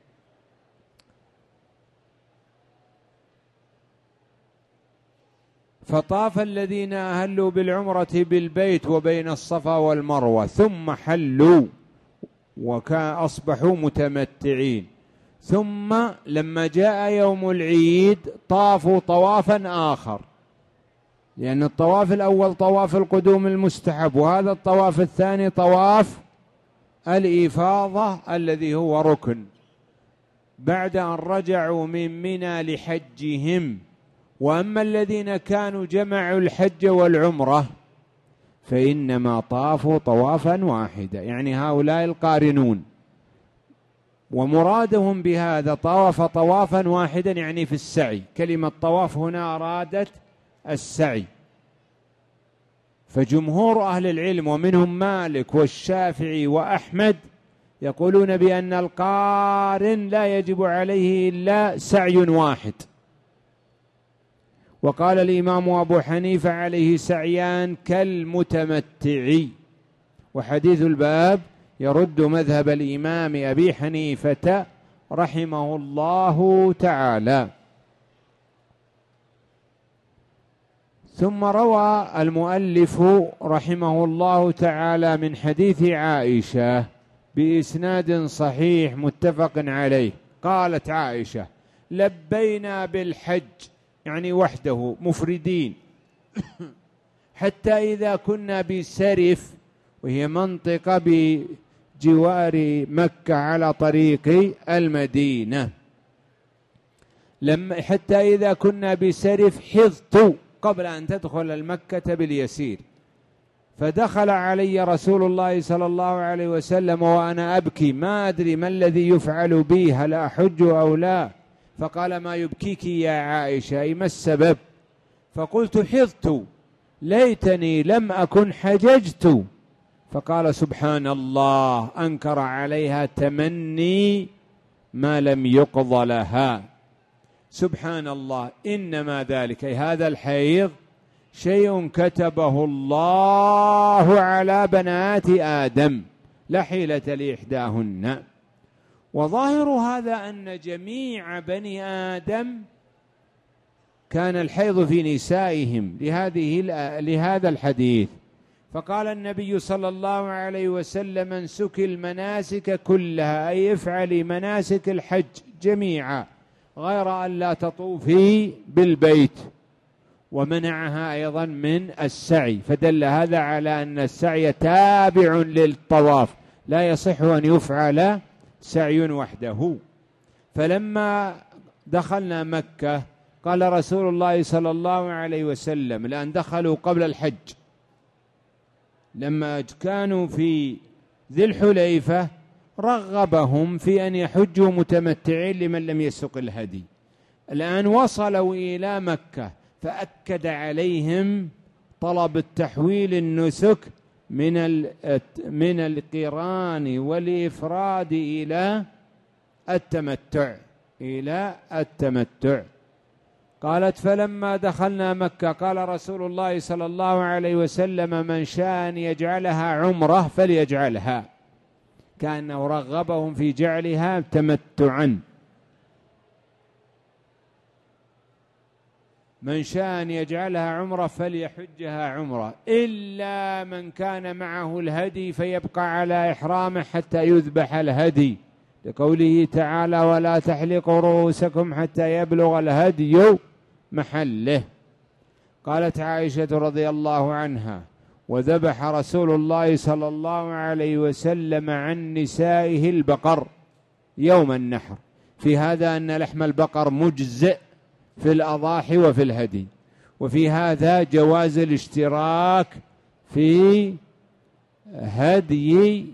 فطاف الذين أهلوا بالعمرة بالبيت وبين الصفا والمروة ثم حلوا وكان أصبحوا متمتعين، ثم لما جاء يوم العيد طافوا طوافا آخر، لأن الطواف الأول طواف القدوم المستحب، وهذا الطواف الثاني طواف الإفاضة الذي هو ركن، بعد أن رجعوا من منى لحجهم. وأما الذين كانوا جمعوا الحج والعمرة فإنما طافوا طوافا واحدا، يعني هؤلاء القارنون، ومرادهم بهذا طواف طوافا واحدا يعني في السعي. كلمة طواف هنا أرادت السعي. فجمهور أهل العلم ومنهم مالك والشافعي وأحمد يقولون بأن القارن لا يجب عليه إلا سعي واحد. وقال الإمام أبو حنيفة عليه سعيان كالمتمتع. وحديث الباب يرد مذهب الإمام أبي حنيفة رحمه الله تعالى. ثم روى المؤلف رحمه الله تعالى من حديث عائشة بإسناد صحيح متفق عليه، قالت عائشة: لبينا بالحج، يعني وحده مفردين، حتى إذا كنا بسرف، وهي منطقة بجوار مكة على طريق المدينة، لما حتى إذا كنا بسرف حضت قبل أن تدخل المكة باليسير، فدخل علي رسول الله صلى الله عليه وسلم وأنا أبكي، ما أدري ما الذي يفعل بي، هل أحج أو لا؟ فقال: ما يبكيك يا عائشة، أي ما السبب؟ فقلت: حضت، ليتني لم أكن حججت. فقال: سبحان الله، أنكر عليها تمني ما لم يقض لها. سبحان الله، إنما ذلك أي هذا الحيض شيء كتبه الله على بنات آدم لا حيلة لإحداهن. وظاهر هذا أن جميع بني آدم كان الحيض في نسائهم لهذه لهذا الحديث. فقال النبي صلى الله عليه وسلم: انسك المناسك كلها، أي افعلي مناسك الحج جميعا غير أن لا تطوفي بالبيت، ومنعها أيضا من السعي، فدل هذا على أن السعي تابع للطواف، لا يصح أن يفعل سعي وحده. فلما دخلنا مكة قال رسول الله صلى الله عليه وسلم، لأن دخلوا قبل الحج، لما كانوا في ذي الحليفة رغبهم في أن يحجوا متمتعين لمن لم يسق الهدي. الآن وصلوا إلى مكة فأكد عليهم طلب التحويل النسك من من القران والإفراد إلى التمتع إلى التمتع. قالت: فلما دخلنا مكة قال رسول الله صلى الله عليه وسلم: من شاء أن يجعلها عمرة فليجعلها، كأنه رغبهم في جعلها تمتعا. من شاء أن يجعلها عمرة فليحجها عمرة، إلا من كان معه الهدي فيبقى على إحرامه حتى يذبح الهدي، لقوله تعالى: ولا تحلقوا رؤوسكم حتى يبلغ الهدي محله. قالت عائشة رضي الله عنها: وذبح رسول الله صلى الله عليه وسلم عن نسائه البقر يوم النحر. في هذا أن لحم البقر مجزئ في الأضاحي وفي الهدي، وفي هذا جواز الاشتراك في هدي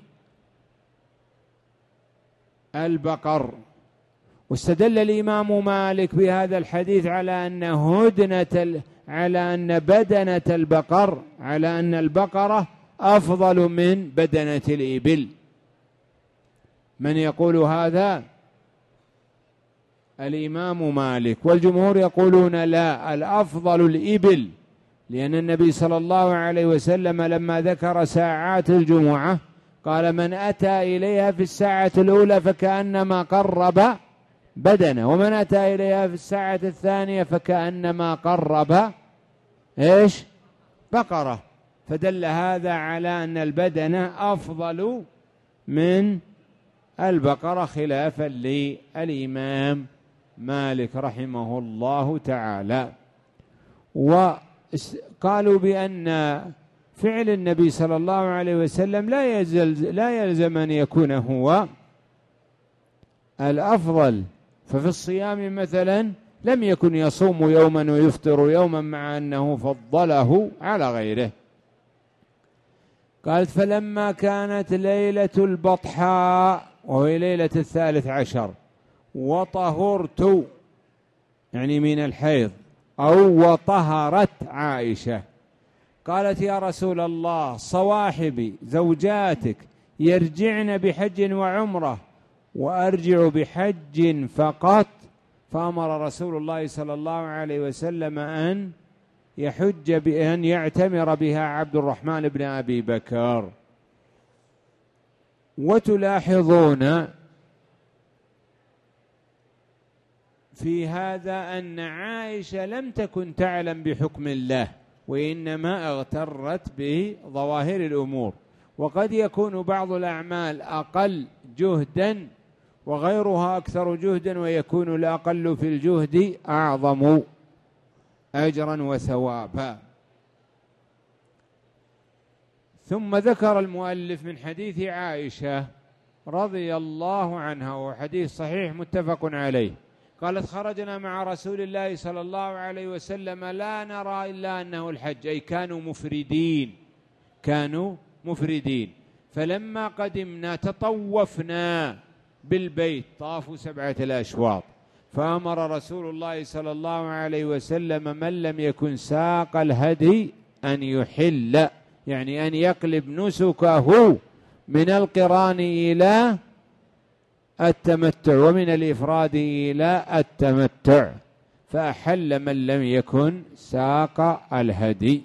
البقر. واستدل الإمام مالك بهذا الحديث على أن هدنة على أن بدنة البقر على أن البقرة أفضل من بدنة الإبل. من يقول هذا؟ الإمام مالك، والجمهور يقولون لا، الأفضل الإبل، لأن النبي صلى الله عليه وسلم لما ذكر ساعات الجمعة قال: من أتى إليها في الساعة الأولى فكأنما قرب بدنه، ومن أتى إليها في الساعة الثانية فكأنما قرب إيش؟ بقرة. فدل هذا على أن البدنة أفضل من البقرة خلافا للإمام مالك رحمه الله تعالى. وقالوا بأن فعل النبي صلى الله عليه وسلم لا يزل لا يلزم أن يكون هو الأفضل، ففي الصيام مثلا لم يكن يصوم يوما ويفطر يوما مع أنه فضله على غيره. قالت: فلما كانت ليلة البطحاء وهي ليلة الثالث عشر وطهرت، يعني من الحيض، أو وطهرت عائشة، قالت: يا رسول الله، صواحبي زوجاتك يرجعن بحج وعمرة وأرجع بحج فقط، فأمر رسول الله صلى الله عليه وسلم أن يحج بأن يعتمر بها عبد الرحمن بن أبي بكر. وتلاحظون في هذا أن عائشة لم تكن تعلم بحكم الله، وإنما اغترت بظواهر الأمور، وقد يكون بعض الأعمال أقل جهدا وغيرها أكثر جهدا، ويكون الأقل في الجهد أعظم أجرا وثوابا. ثم ذكر المؤلف من حديث عائشة رضي الله عنها، وحديث صحيح متفق عليه، قالت: خرجنا مع رسول الله صلى الله عليه وسلم لا نرى إلا أنه الحج، أي كانوا مفردين كانوا مفردين فلما قدمنا تطوفنا بالبيت، طافوا سبعة الأشواط، فأمر رسول الله صلى الله عليه وسلم من لم يكن ساق الهدي أن يحل، يعني أن يقلب نسكه من القران إلى التمتع ومن الإفراد إلى التمتع، فأحل من لم يكن ساق الهدي.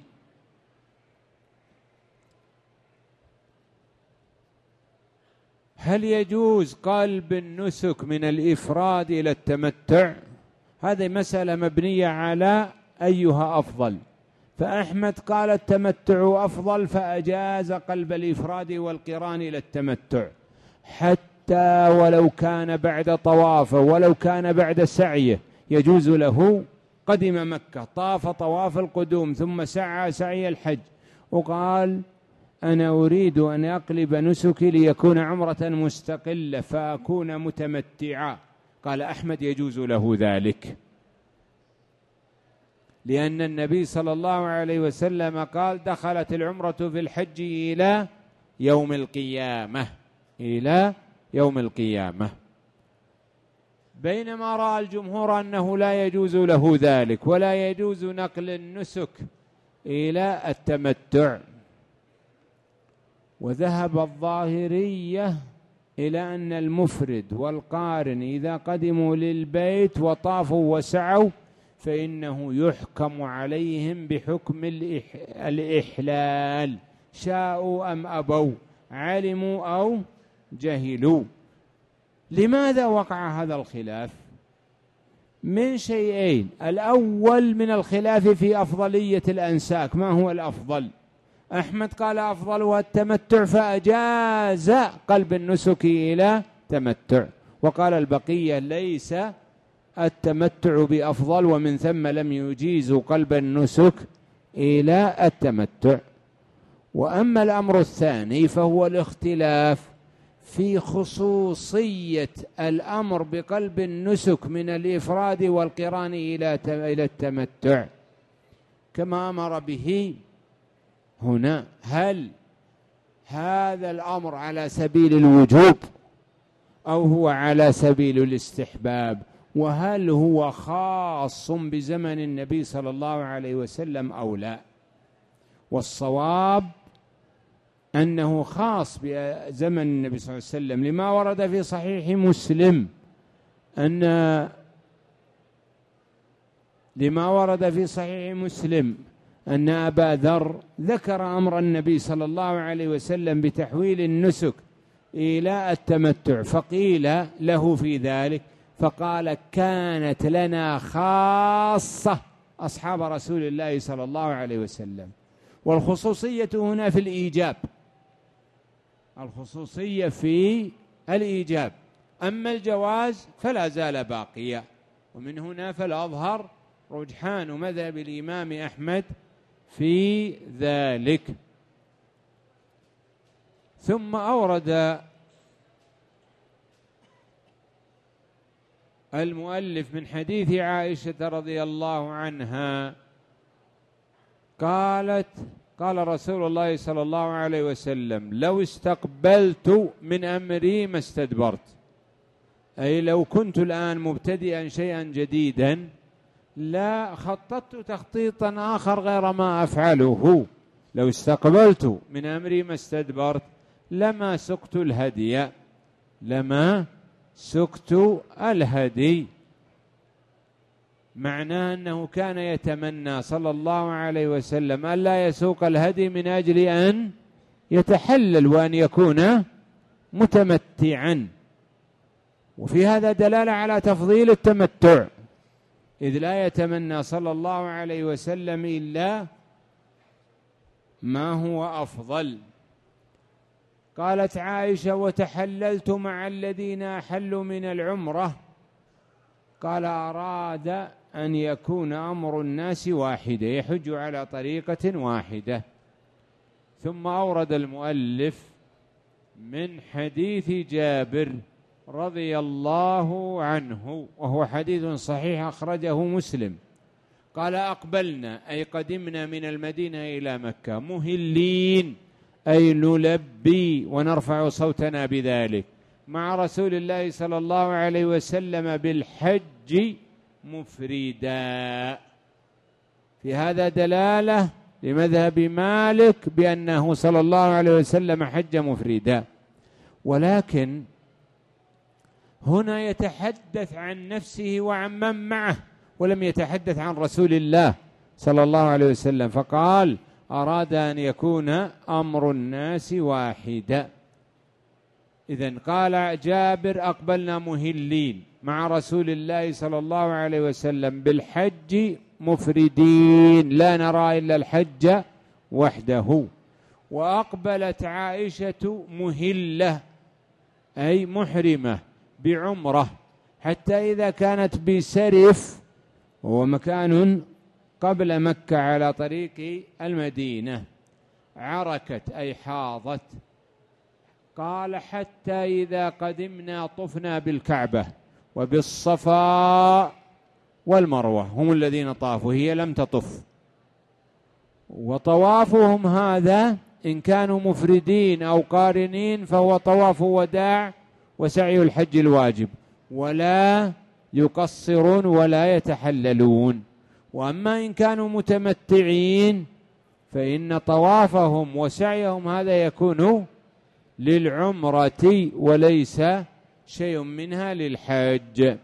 هل يجوز قلب النسك من الإفراد إلى التمتع؟ هذه مسألة مبنية على أيها أفضل، فأحمد قال التمتع أفضل فأجاز قلب الإفراد والقران إلى التمتع، حتى ولو كان بعد طوافه ولو كان بعد سعيه يجوز له. قدم مكة طاف طواف القدوم ثم سعى سعي الحج وقال: أنا أريد أن أقلب نسكي ليكون عمرة مستقلة فأكون متمتعا، قال أحمد: يجوز له ذلك، لأن النبي صلى الله عليه وسلم قال: دخلت العمرة في الحج إلى يوم القيامة إلى يوم القيامة. بينما رأى الجمهور أنه لا يجوز له ذلك، ولا يجوز نقل النسك إلى التمتع. وذهب الظاهرية إلى أن المفرد والقارن إذا قدموا للبيت وطافوا وسعوا فإنه يحكم عليهم بحكم الإحلال، شاءوا أم أبوا، علموا أو جهلوا. لماذا وقع هذا الخلاف؟ من شيئين: الأول من الخلاف في أفضلية الأنساك، ما هو الأفضل؟ أحمد قال أفضلها التمتع فأجاز قلب النسك إلى تمتع، وقال البقية ليس التمتع بأفضل، ومن ثم لم يجيزوا قلب النسك إلى التمتع. وأما الأمر الثاني فهو الاختلاف في خصوصية الأمر بقلب النسك من الإفراد والقران إلى التمتع كما أمر به هنا. هل هذا الأمر على سبيل الوجوب أو هو على سبيل الاستحباب؟ وهل هو خاص بزمن النبي صلى الله عليه وسلم أو لا؟ والصواب أنه خاص بزمن النبي صلى الله عليه وسلم، لما ورد في صحيح مسلم أن لما ورد في صحيح مسلم أن أبا ذر ذكر أمر النبي صلى الله عليه وسلم بتحويل النسك إلى التمتع، فقيل له في ذلك فقال: كانت لنا خاصة أصحاب رسول الله صلى الله عليه وسلم. والخصوصية هنا في الإيجاب، الخصوصية في الإيجاب، أما الجواز فلا زال باقيا. ومن هنا فالأظهر رجحان مذهب الإمام أحمد في ذلك. ثم أورد المؤلف من حديث عائشة رضي الله عنها قالت: قال رسول الله صلى الله عليه وسلم: لو استقبلت من أمري ما استدبرت، أي لو كنت الآن مبتدئا شيئا جديدا لا خططت تخطيطا آخر غير ما أفعله. لو استقبلت من أمري ما استدبرت لما سقت الهدي، لما سقت الهدي. معناه أنه كان يتمنى صلى الله عليه وسلم ألا يسوق الهدي من أجل أن يتحلل وأن يكون متمتعا. وفي هذا دلالة على تفضيل التمتع، إذ لا يتمنى صلى الله عليه وسلم إلا ما هو أفضل. قالت عائشة: وتحللت مع الذين أحلوا من العمرة. قال: أراد أن يكون أمر الناس واحدة، يحج على طريقة واحدة. ثم أورد المؤلف من حديث جابر رضي الله عنه، وهو حديث صحيح أخرجه مسلم، قال: أقبلنا أي قدمنا من المدينة إلى مكة مهلين أي نلبي ونرفع صوتنا بذلك مع رسول الله صلى الله عليه وسلم بالحج مفردا. في هذا دلالة لمذهب مالك بأنه صلى الله عليه وسلم حج مفردا. ولكن هنا يتحدث عن نفسه وعن من معه، ولم يتحدث عن رسول الله صلى الله عليه وسلم، فقال: أراد أن يكون أمر الناس واحدا. إذن قال جابر: أقبلنا مهلين مع رسول الله صلى الله عليه وسلم بالحج مفردين، لا نرى إلا الحج وحده. وأقبلت عائشة مهلة أي محرمة بعمرة، حتى إذا كانت بسرف وهو مكان قبل مكة على طريق المدينة عركت أي حاضت. قال: حتى إذا قدمنا طفنا بالكعبة وبالصفا والمروة، هم الذين طافوا، هي لم تطف. وطوافهم هذا إن كانوا مفردين أو قارنين فهو طواف وداع وسعي الحج الواجب، ولا يقصرون ولا يتحللون. وأما إن كانوا متمتعين فإن طوافهم وسعيهم هذا يكون للعمرة وليس شيء منها للحج.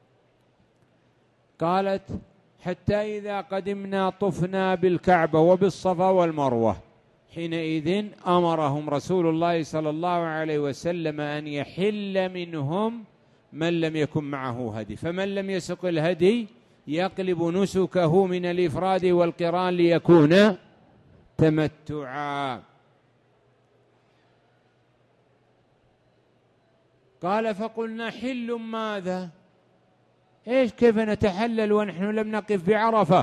قالت: حتى إذا قدمنا طفنا بالكعبة وبالصفا والمروة، حينئذ أمرهم رسول الله صلى الله عليه وسلم أن يحل منهم من لم يكن معه هدي، فمن لم يسق الهدي يقلب نسكه من الإفراد والقران ليكون تمتعا. قال: فقلنا: حل ماذا؟ إيش كيف نتحلل ونحن لم نقف بعرفة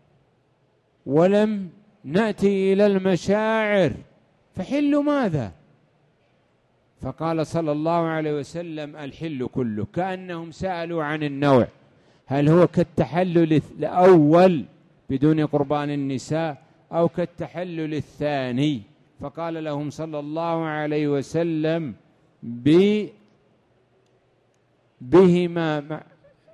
ولم نأتي إلى المشاعر، فحل ماذا؟ فقال صلى الله عليه وسلم: الحل كله. كأنهم سألوا عن النوع، هل هو كالتحلل الأول بدون قربان النساء أو كالتحلل الثاني؟ فقال لهم صلى الله عليه وسلم: بهما.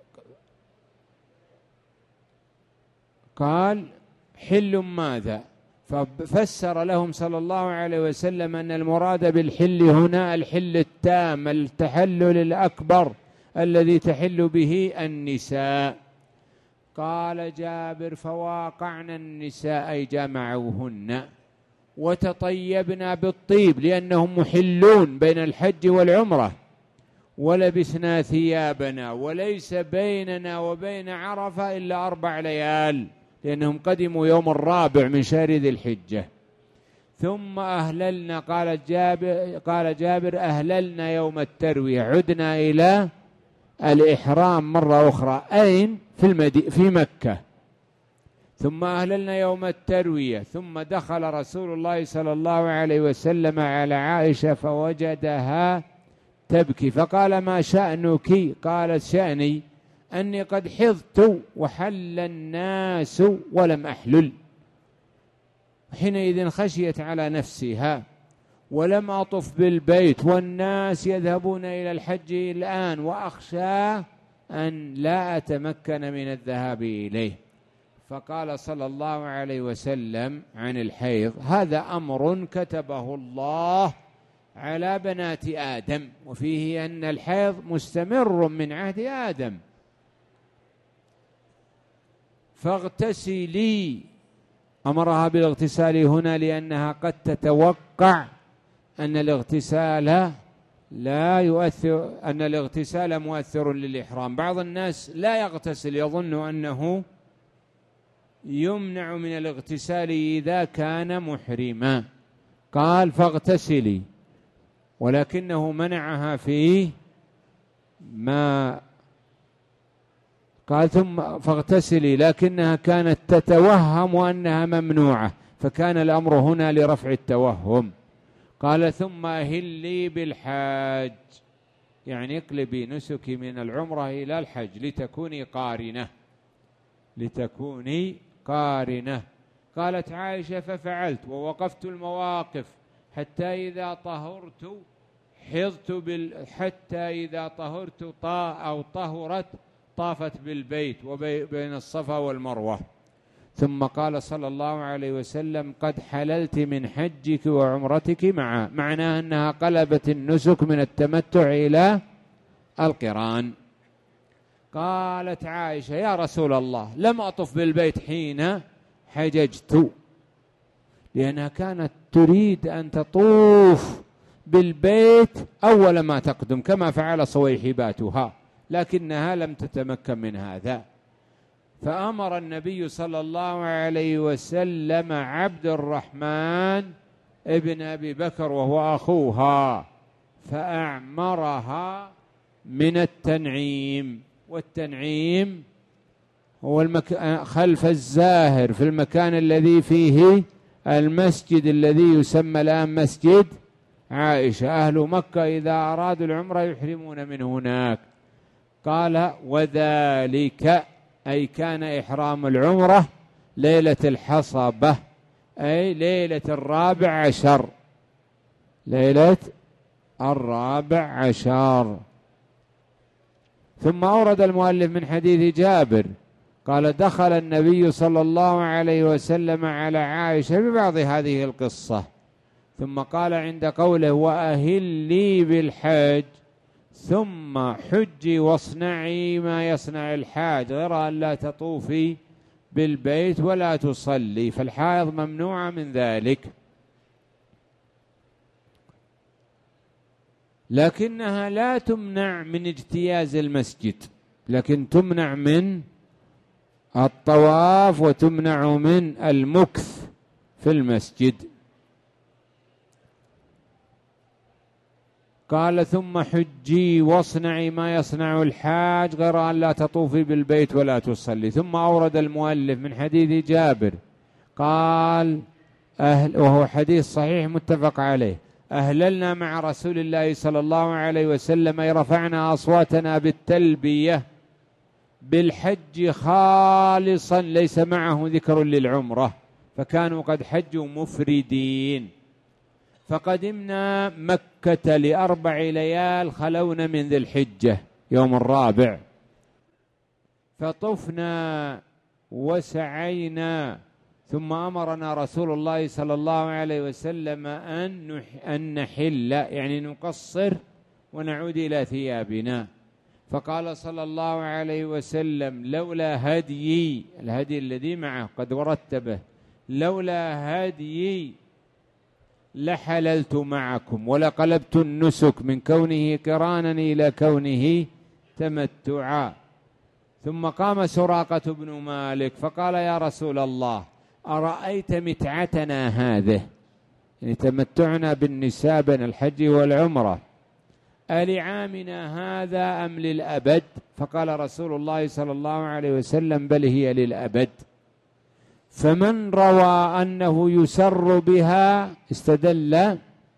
قال: حل ماذا؟ ففسر لهم صلى الله عليه وسلم أن المراد بالحل هنا الحل التام، التحلل الأكبر الذي تحل به النساء. قال جابر: فواقعنا النساء أي جمعوهن وتطيبنا بالطيب لأنهم محلون بين الحج والعمرة، ولبسنا ثيابنا، وليس بيننا وبين عرفة إلا أربع ليال لأنهم قدموا يوم الرابع من شهر ذي الحجة. ثم أهللنا، قال جابر, قال جابر أهللنا يوم التروية، عدنا إلى الإحرام مرة أخرى. أين؟ في, المدي... في مكة. ثم أهللنا يوم التروية، ثم دخل رسول الله صلى الله عليه وسلم على عائشة فوجدها تبكي، فقال: ما شأنك؟ قالت: شأني أني قد حضت وحل الناس ولم أحلل. حينئذ خشيت على نفسها ولم أطف بالبيت والناس يذهبون إلى الحج الآن، وأخشى أن لا أتمكن من الذهاب إليه. فقال صلى الله عليه وسلم عن الحيض: هذا أمر كتبه الله على بنات آدم، وفيه أن الحيض مستمر من عهد آدم، فاغتسلي. أمرها بالاغتسال هنا لأنها قد تتوقع أن الاغتسال لا يؤثر، أن الاغتسال مؤثر للإحرام. بعض الناس لا يغتسل، يظن أنه يمنع من الاغتسال إذا كان محرما. قال: فاغتسلي، ولكنه منعها فيه ما قال ثم فاغتسلي، لكنها كانت تتوهم أنها ممنوعة، فكان الأمر هنا لرفع التوهم. قال: ثم أهلي بالحاج، يعني اقلبي نسك من العمرة إلى الحج لتكوني قارنة، لتكوني قارنة. قالت عائشة: ففعلت ووقفت المواقف حتى إذا طهرت حضت بال حتى إذا طهرت طا أو طهرت طافت بالبيت وبين الصفا والمروة. ثم قال صلى الله عليه وسلم: قد حللت من حجك وعمرتك معا، معناه أنها قلبت النسك من التمتع إلى القران. قالت عائشة: يا رسول الله، لم أطف بالبيت حين حججت، لأنها كانت تريد أن تطوف بالبيت أول ما تقدم كما فعل صويحباتها، لكنها لم تتمكن من هذا. فأمر النبي صلى الله عليه وسلم عبد الرحمن ابن أبي بكر وهو أخوها فأعمرها من التنعيم، والتنعيم هو المك... خلف الزاهر في المكان الذي فيه المسجد الذي يسمى الآن مسجد عائشة. أهل مكة إذا أرادوا العمرة يحرمون من هناك. قال: وذلك أي كان إحرام العمرة ليلة الحصبة، أي ليلة الرابع عشر، ليلة الرابع عشر. ثم أورد المؤلف من حديث جابر قال دخل النبي صلى الله عليه وسلم على عائشة ببعض هذه القصة، ثم قال عند قوله وأهلي بالحج ثم حجي واصنعي ما يصنع الحاج غير أن لا تطوفي بالبيت ولا تصلي، فالحائض ممنوعة من ذلك، لكنها لا تمنع من اجتياز المسجد، لكن تمنع من الطواف وتمنع من المكث في المسجد. قال ثم حجي واصنعي ما يصنع الحاج غير أن لا تطوفي بالبيت ولا تصلي. ثم أورد المؤلف من حديث جابر قال أهل، وهو حديث صحيح متفق عليه، أهللنا مع رسول الله صلى الله عليه وسلم أي رفعنا أصواتنا بالتلبية بالحج خالصا ليس معه ذكر للعمرة، فكانوا قد حجوا مفردين. فقدمنا مكة لأربع ليال خلونا من ذي الحجة يوم الرابع، فطفنا وسعينا، ثم أمرنا رسول الله صلى الله عليه وسلم أن أن نحل يعني نقصر ونعود إلى ثيابنا، فقال صلى الله عليه وسلم لولا هديي، الهدي الذي معه قد ورتبه، لولا هديي لحللت معكم ولقلبت النسك من كونه قرانا إلى كونه تمتعا. ثم قام سراقة بن مالك فقال يا رسول الله أرأيت متعتنا هذه، يعني تمتعنا بالنساء بين الحج والعمرة، ألعامنا هذا أم للأبد؟ فقال رسول الله صلى الله عليه وسلم بل هي للأبد. فمن روى أنه يسر بها استدل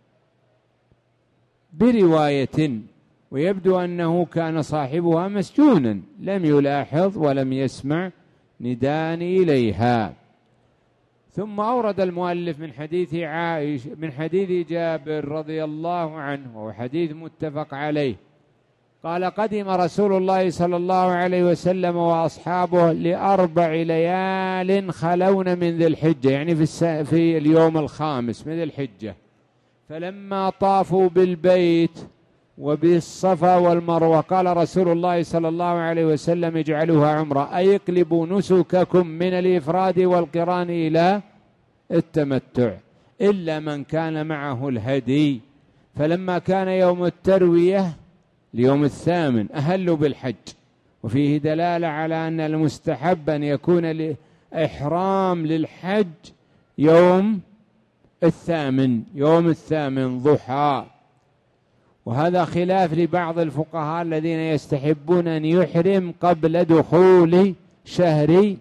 برواية، ويبدو أنه كان صاحبها مسجونا لم يلاحظ ولم يسمع نداء إليها. ثم أورد المؤلف من حديث عائشة من حديث جابر رضي الله عنه وهو حديث متفق عليه قال قدم رسول الله صلى الله عليه وسلم وأصحابه لأربع ليال خلون من ذي الحجة، يعني في, الس... في اليوم الخامس من ذي الحجة، فلما طافوا بالبيت وبالصفا والمروة قال رسول الله صلى الله عليه وسلم اجعلوها عمرة، أي اقلبوا نسككم من الإفراد والقران إلى التمتع، إلا من كان معه الهدي. فلما كان يوم التروية اليوم الثامن أهلوا بالحج، وفيه دلالة على أن المستحب أن يكون الإحرام للحج يوم الثامن يوم الثامن ضحى، وهذا خلاف لبعض الفقهاء الذين يستحبون أن يحرم قبل دخول شهر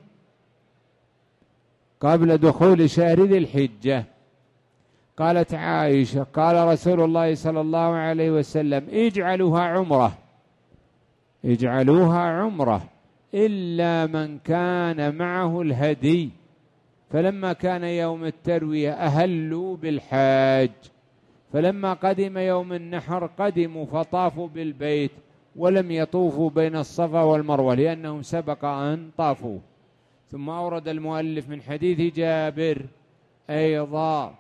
قبل دخول شهر ذي الحجة. قالت عائشة قال رسول الله صلى الله عليه وسلم اجعلوها عمرة اجعلوها عمرة إلا من كان معه الهدي. فلما كان يوم التروية أهلوا بالحاج، فلما قدم يوم النحر قدموا فطافوا بالبيت ولم يطوفوا بين الصفا والمروة لأنهم سبق أن طافوا. ثم أورد المؤلف من حديث جابر أيضا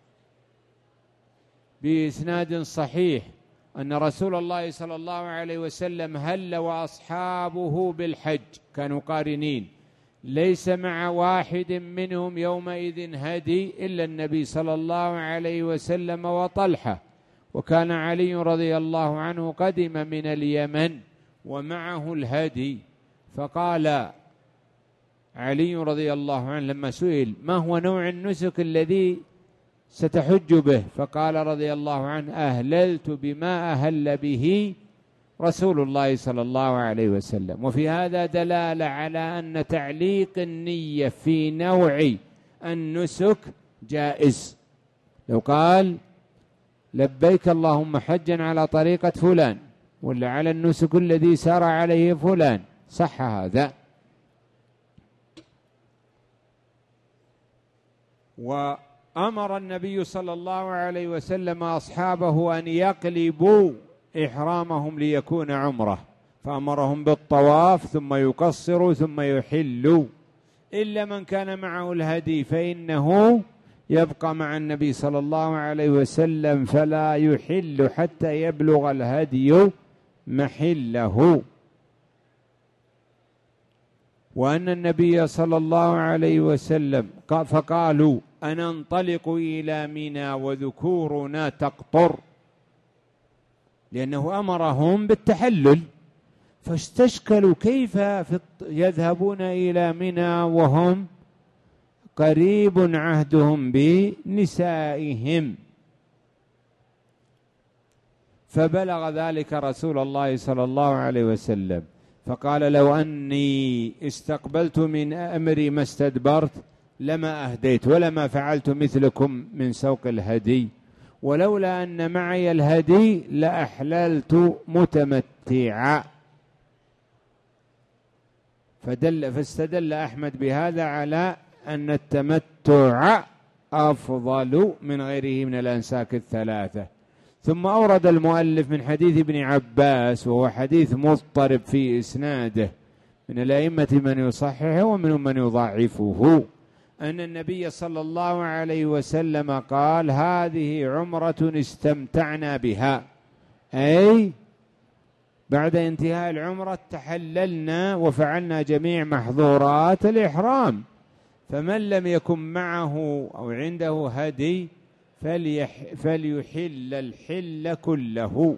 بإسناد صحيح أن رسول الله صلى الله عليه وسلم هل وأصحابه بالحج كانوا قارنين، ليس مع واحد منهم يومئذ هدي إلا النبي صلى الله عليه وسلم وطلحة، وكان علي رضي الله عنه قدم من اليمن ومعه الهدي، فقال علي رضي الله عنه لما سئل ما هو نوع النسك الذي ستحج به، فقال رضي الله عنه أهللت بما أهل به رسول الله صلى الله عليه وسلم. وفي هذا دلالة على أن تعليق النية في نوع النسك جائز، لو قال لبيك اللهم حجا على طريقة فلان ولا على النسك الذي سار عليه فلان صح هذا. و أمر النبي صلى الله عليه وسلم أصحابه أن يقلبوا إحرامهم ليكون عمرة، فأمرهم بالطواف ثم يقصروا ثم يحلوا، إلا من كان معه الهدي فإنه يبقى مع النبي صلى الله عليه وسلم فلا يحل حتى يبلغ الهدي محله. وأن النبي صلى الله عليه وسلم فقالوا أننطلق إلى منى وذكورنا تقطر، لأنه أمرهم بالتحلل، فاستشكلوا كيف يذهبون إلى منى وهم قريب عهدهم بنسائهم. فبلغ ذلك رسول الله صلى الله عليه وسلم فقال لو أني استقبلت من أمري ما استدبرت لما أهديت ولما فعلت مثلكم من سوق الهدي، ولولا أن معي الهدي لأحللت متمتعا. فدل فاستدل أحمد بهذا على أن التمتع أفضل من غيره من الأنساك الثلاثة. ثم أورد المؤلف من حديث ابن عباس، وهو حديث مضطرب في إسناده، من الأئمة من يصححه ومنهم من يضعفه، أن النبي صلى الله عليه وسلم قال هذه عمرة استمتعنا بها، أي بعد انتهاء العمرة تحللنا وفعلنا جميع محظورات الإحرام، فمن لم يكن معه أو عنده هدي فليح فليحل الحل كله،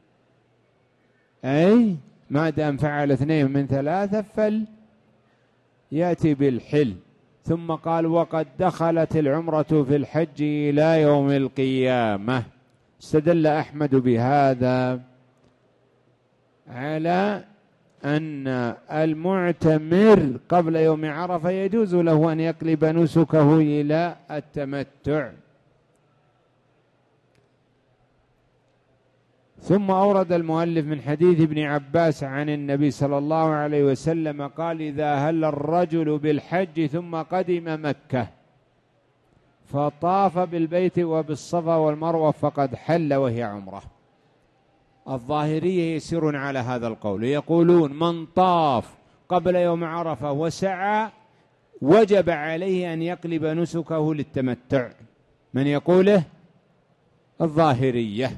أي ما دام فعل اثنين من ثلاثة فليأتي بالحل. ثم قال وقد دخلت العمرة في الحج إلى يوم القيامة. استدل أحمد بهذا على أن المعتمر قبل يوم عرفة يجوز له أن يقلب نسكه إلى التمتع. ثم أورد المؤلف من حديث ابن عباس عن النبي صلى الله عليه وسلم قال إذا هل الرجل بالحج ثم قدم مكة فطاف بالبيت وبالصفا والمروة فقد حل وهي عمرة. الظاهرية يسيرون على هذا القول، يقولون من طاف قبل يوم عرفة وسعى وجب عليه أن يقلب نسكه للتمتع. من يقوله؟ الظاهرية.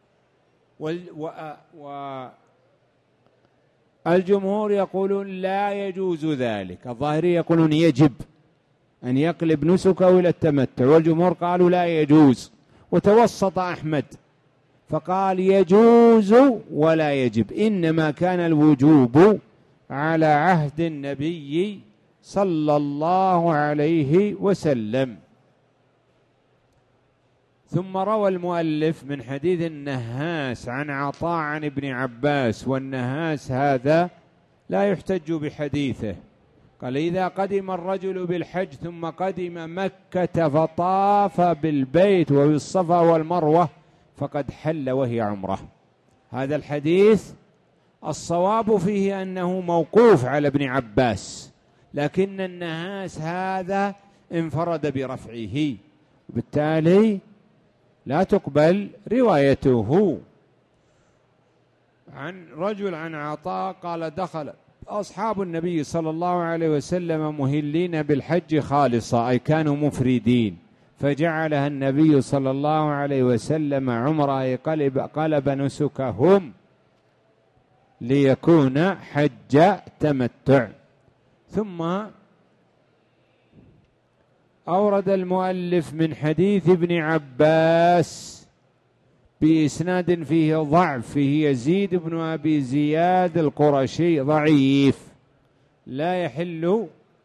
والجمهور يقولون لا يجوز ذلك. الظاهرية يقولون يجب أن يقلب نسكه إلى التمتع، والجمهور قالوا لا يجوز. وتوسط أحمد فقال يجوز ولا يجب، إنما كان الوجوب على عهد النبي صلى الله عليه وسلم. ثم روى المؤلف من حديث النهاس عن عطاء عن ابن عباس، والنهاس هذا لا يحتج بحديثه، قال إذا قدم الرجل بالحج ثم قدم مكة فطاف بالبيت وبالصفا والمروة فقد حل وهي عمرة. هذا الحديث الصواب فيه أنه موقوف على ابن عباس، لكن النهاس هذا انفرد برفعه، وبالتالي لا تقبل روايته. عن رجل عن عطاء قال دخل أصحاب النبي صلى الله عليه وسلم مهلين بالحج خالصة، أي كانوا مفردين، فجعلها النبي صلى الله عليه وسلم عمرة، قلب, قلب نسكهم ليكون حج تمتع. ثم أورد المؤلف من حديث ابن عباس بإسناد فيه ضعف، فيه يزيد بن أبي زياد القرشي ضعيف لا يحل،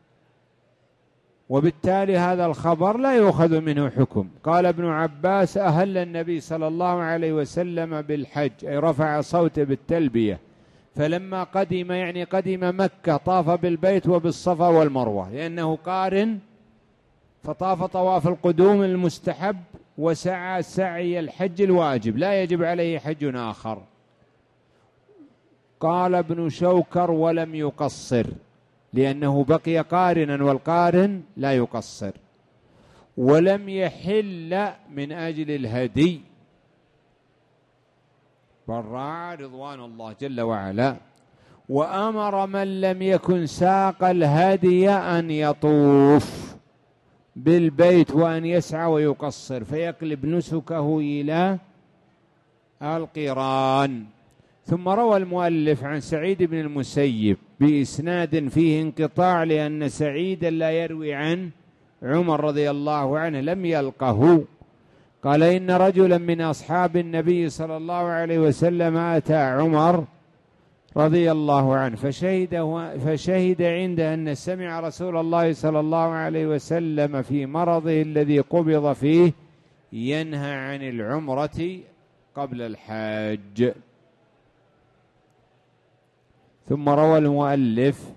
وبالتالي هذا الخبر لا يؤخذ منه حكم. قال ابن عباس أهل النبي صلى الله عليه وسلم بالحج، أي رفع صوته بالتلبية، فلما قدم يعني قدم مكة طاف بالبيت وبالصفا والمروة، لأنه قارن فطاف طواف القدوم المستحب وسعى سعي الحج الواجب، لا يجب عليه حج آخر. قال ابن شوكر ولم يقصر، لأنه بقي قارنا والقارن لا يقصر. ولم يحل من أجل الهدي، بل راعى رضوان الله جل وعلا، وأمر من لم يكن ساق الهدي أن يطوف بالبيت وأن يسعى ويقصر، فيقلب نسكه إلى القران. ثم روى المؤلف عن سعيد بن المسيب بإسناد فيه انقطاع، لأن سعيدا لا يروي عن عمر رضي الله عنه، لم يلقه. قال إن رجلا من أصحاب النبي صلى الله عليه وسلم أتى عمر رضي الله عنه فشهد, فشهد عنده أن سمع رسول الله صلى الله عليه وسلم في مرضه الذي قبض فيه ينهى عن العمرة قبل الحاج. ثم روى المؤلف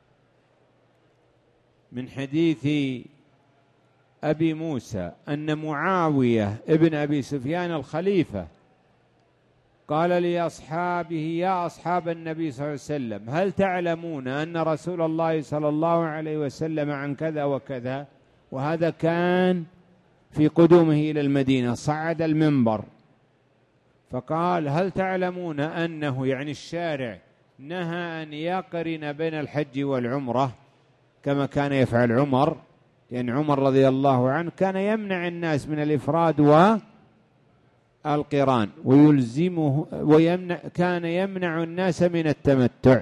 من حديث أبي موسى أن معاوية ابن أبي سفيان الخليفة قال لأصحابه يا أصحاب النبي صلى الله عليه وسلم هل تعلمون أن رسول الله صلى الله عليه وسلم عن كذا وكذا؟ وهذا كان في قدومه إلى المدينة، صعد المنبر فقال هل تعلمون أنه يعني الشارع نهى أن يقرن بين الحج والعمرة كما كان يفعل عمر، لأن يعني عمر رضي الله عنه كان يمنع الناس من الإفراد والقران ويلزمه ويمنع كان يمنع الناس من التمتع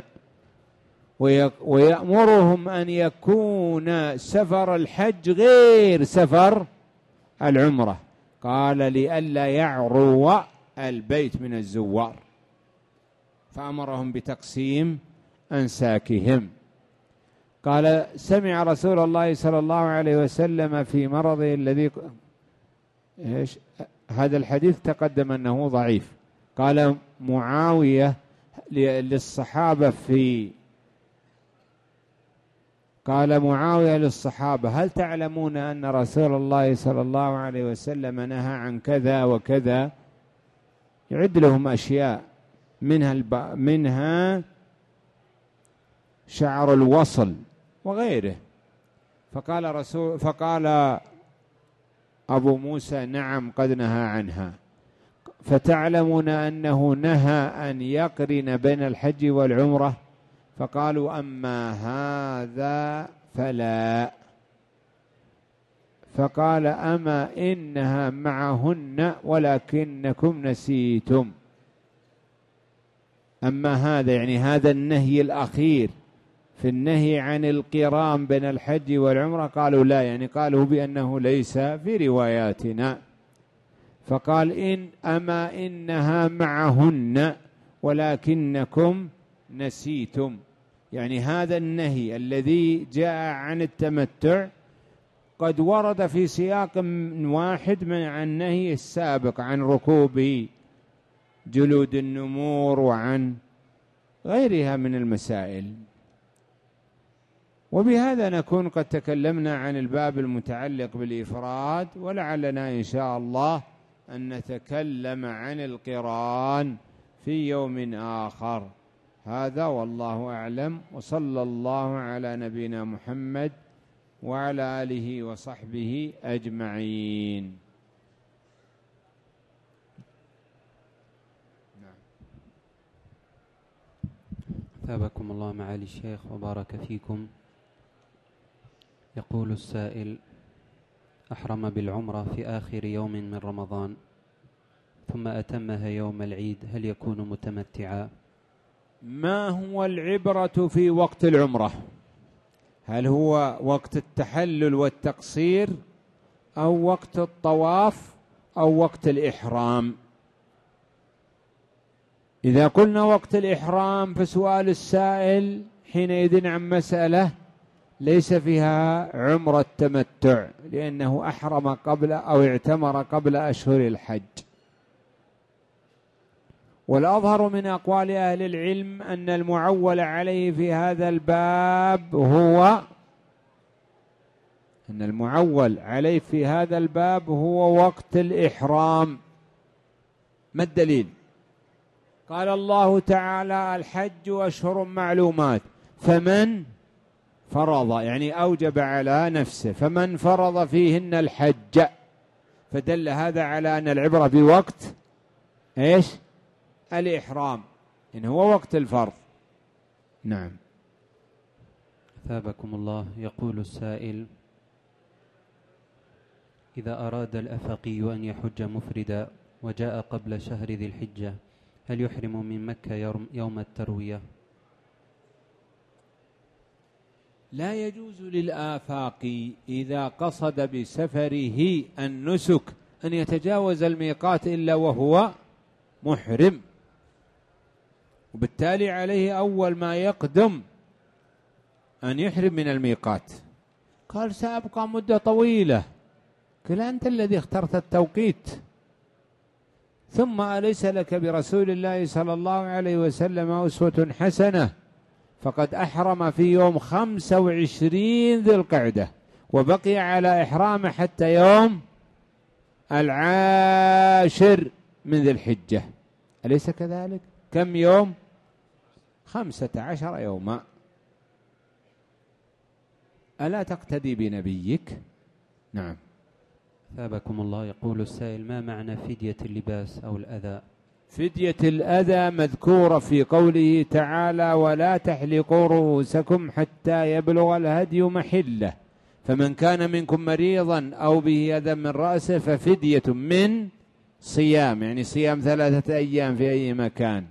ويأمرهم أن يكون سفر الحج غير سفر العمرة، قال لئلا يعرو البيت من الزوار، فأمرهم بتقسيم أنساكهم. قال سمع رسول الله صلى الله عليه وسلم في مرضه الذي إيش هذا الحديث تقدم أنه ضعيف. قال معاوية للصحابة في قال معاوية للصحابة هل تعلمون أن رسول الله صلى الله عليه وسلم نهى عن كذا وكذا؟ يعد لهم أشياء منها الب... منها شعر الوصل وغيره. فقال رسول فقال أبو موسى نعم قد نهى عنها. فتعلمون أنه نهى أن يقرن بين الحج والعمرة؟ فقالوا أما هذا فلا. فقال أما إنها معهن ولكنكم نسيتم. أما هذا يعني هذا النهي الأخير في النهي عن القران بين الحج والعمرة، قالوا لا، يعني قالوا بأنه ليس في رواياتنا. فقال إن أما إنها معهن ولكنكم نسيتم، يعني هذا النهي الذي جاء عن التمتع قد ورد في سياق واحد من النهي السابق عن ركوب جلود النمور وعن غيرها من المسائل. وبهذا نكون قد تكلمنا عن الباب المتعلق بالإفراد، ولعلنا إن شاء الله أن نتكلم عن القران في يوم آخر. هذا والله أعلم، وصلى الله على نبينا محمد وعلى آله وصحبه أجمعين. ثابكم الله معالي الشيخ وبارك فيكم. يقول السائل: أحرم بالعمرة في آخر يوم من رمضان ثم أتمها يوم العيد، هل يكون متمتعا؟ ما هو العبرة في وقت العمرة؟ هل هو وقت التحلل والتقصير أو وقت الطواف أو وقت الإحرام؟ إذا قلنا وقت الإحرام فسؤال السائل حينئذ عن مسألة ليس فيها عمرة تمتع، لأنه أحرم قبل أو اعتمر قبل أشهر الحج. والأظهر من أقوال أهل العلم أن المعول عليه في هذا الباب هو أن المعول عليه في هذا الباب هو وقت الإحرام. ما الدليل؟ قال الله تعالى: الحج أشهر معلومات، فمن فرض يعني أوجب على نفسه، فمن فرض فيهن الحج، فدل هذا على أن العبرة بوقت إيش؟ الإحرام، إن هو وقت الفرض. نعم. ثابكم الله. يقول السائل: إذا أراد الأفقي أن يحج مفردا وجاء قبل شهر ذي الحجة، هل يحرم من مكة يوم التروية؟ لا يجوز للآفاق إذا قصد بسفره النسك أن يتجاوز الميقات إلا وهو محرم، وبالتالي عليه أول ما يقدم أن يحرم من الميقات. قال سأبقى مدة طويلة، قال أنت الذي اخترت التوقيت، ثم أليس لك برسول الله صلى الله عليه وسلم أسوة حسنة؟ فقد أحرم في يوم خمسة وعشرين ذي القعدة، وبقي على إحرامه حتى يوم العاشر من ذي الحجة، أليس كذلك؟ كم يوم؟ خمسة عشر يوما. ألا تقتدي بنبيك؟ نعم. ثابكم الله. يقول السائل: ما معنى فدية اللباس أو الأذى؟ فدية الأذى مذكورة في قوله تعالى: ولا تحلقوا رؤوسكم حتى يبلغ الهدي محله، فمن كان منكم مريضا أو به أذى من رأسه ففدية من صيام، يعني صيام ثلاثة أيام في أي مكان،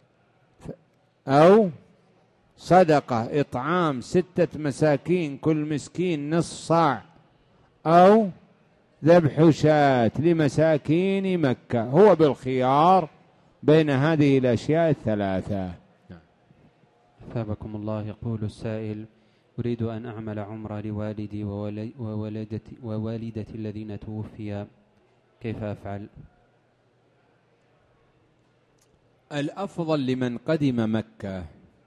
أو صدقة إطعام ستة مساكين كل مسكين نصف صاع، أو ذبح شاة لمساكين مكة. هو بالخيار بين هذه الأشياء الثلاثة. ثابكم الله. يقول السائل: أريد أن أعمل عمرة لوالدي ووالدتي, ووالدتي الذين توفيا، كيف أفعل؟ الأفضل لمن قدم مكة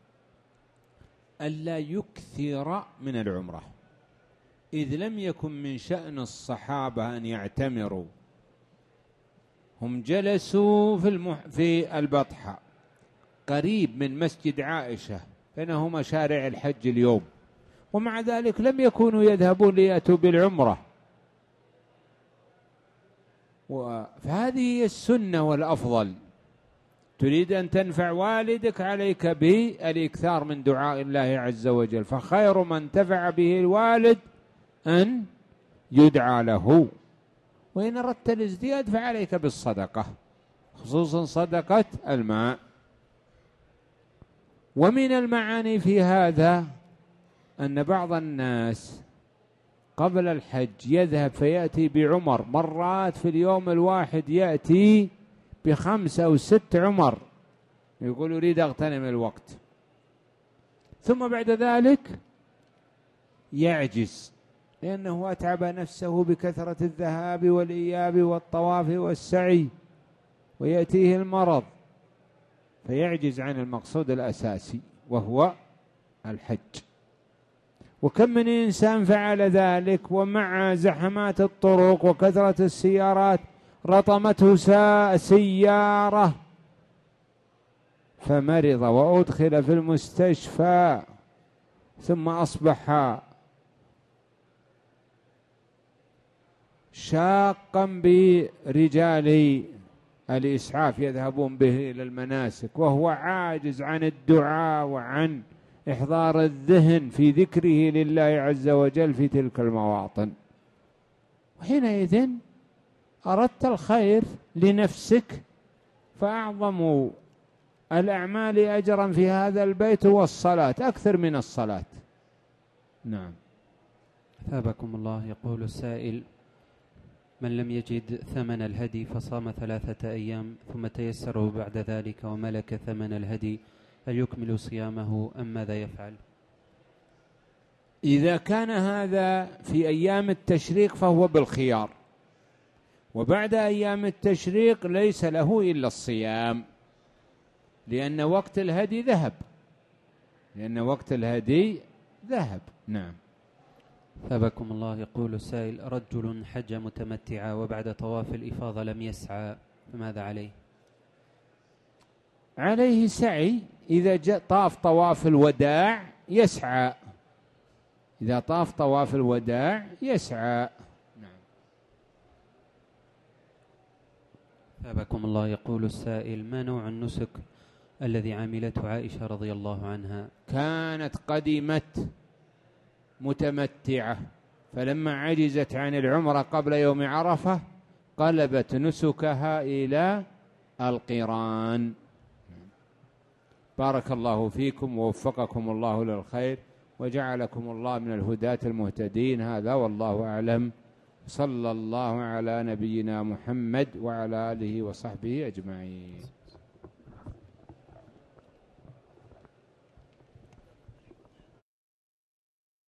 ألا يكثر من العمرة، إذ لم يكن من شأن الصحابة أن يعتمروا، هم جلسوا في, المح... في البطحة قريب من مسجد عائشة بينه مشارع الحج اليوم، ومع ذلك لم يكونوا يذهبون ليأتوا بالعمرة، و... فهذه هي السنة والأفضل. تريد أن تنفع والدك، عليك بالإكثار من دعاء الله عز وجل، فخير من انتفع به الوالد أن يدعى له. وإن أردت الازدياد فعليك بالصدقة، خصوصا صدقة الماء. ومن المعاني في هذا أن بعض الناس قبل الحج يذهب فيأتي بعمر، مرات في اليوم الواحد يأتي بخمسة أو ست عمر، يقول أريد أغتنم الوقت، ثم بعد ذلك يعجز لأنه أتعب نفسه بكثرة الذهاب والإياب والطواف والسعي، ويأتيه المرض فيعجز عن المقصود الأساسي وهو الحج. وكم من إنسان فعل ذلك ومع زحمات الطرق وكثرة السيارات رطمته سيارة فمرض وأدخل في المستشفى، ثم أصبح شاقا برجال الإسعاف يذهبون به إلى المناسك، وهو عاجز عن الدعاء وعن إحضار الذهن في ذكره لله عز وجل في تلك المواطن. وحينئذ أردت الخير لنفسك، فأعظم الأعمال أجرا في هذا البيت هو الصلاة، أكثر من الصلاة. نعم. ثابكم الله. يقول السائل: من لم يجد ثمن الهدي فصام ثلاثة أيام ثم تيسره بعد ذلك وملك ثمن الهدي، هل يكمل صيامه أم ماذا يفعل؟ إذا كان هذا في أيام التشريق فهو بالخيار، وبعد أيام التشريق ليس له إلا الصيام، لأن وقت الهدي ذهب، لأن وقت الهدي ذهب. نعم. ثابكم الله. يقول السائل: رجل حج متمتعا وبعد طواف الإفاضة لم يسعى، فماذا عليه؟ عليه سعي، إذا جاء طاف طواف الوداع يسعى، إذا طاف طواف الوداع يسعى. نعم. ثابكم الله. يقول السائل: ما نوع النسك الذي عملته عائشة رضي الله عنها؟ كانت قدمت متمتعة، فلما عجزت عن العمرة قبل يوم عرفة قلبت نسكها إلى القران. بارك الله فيكم ووفقكم الله للخير وجعلكم الله من الهداة المهتدين. هذا والله أعلم. صلى الله على نبينا محمد وعلى آله وصحبه أجمعين.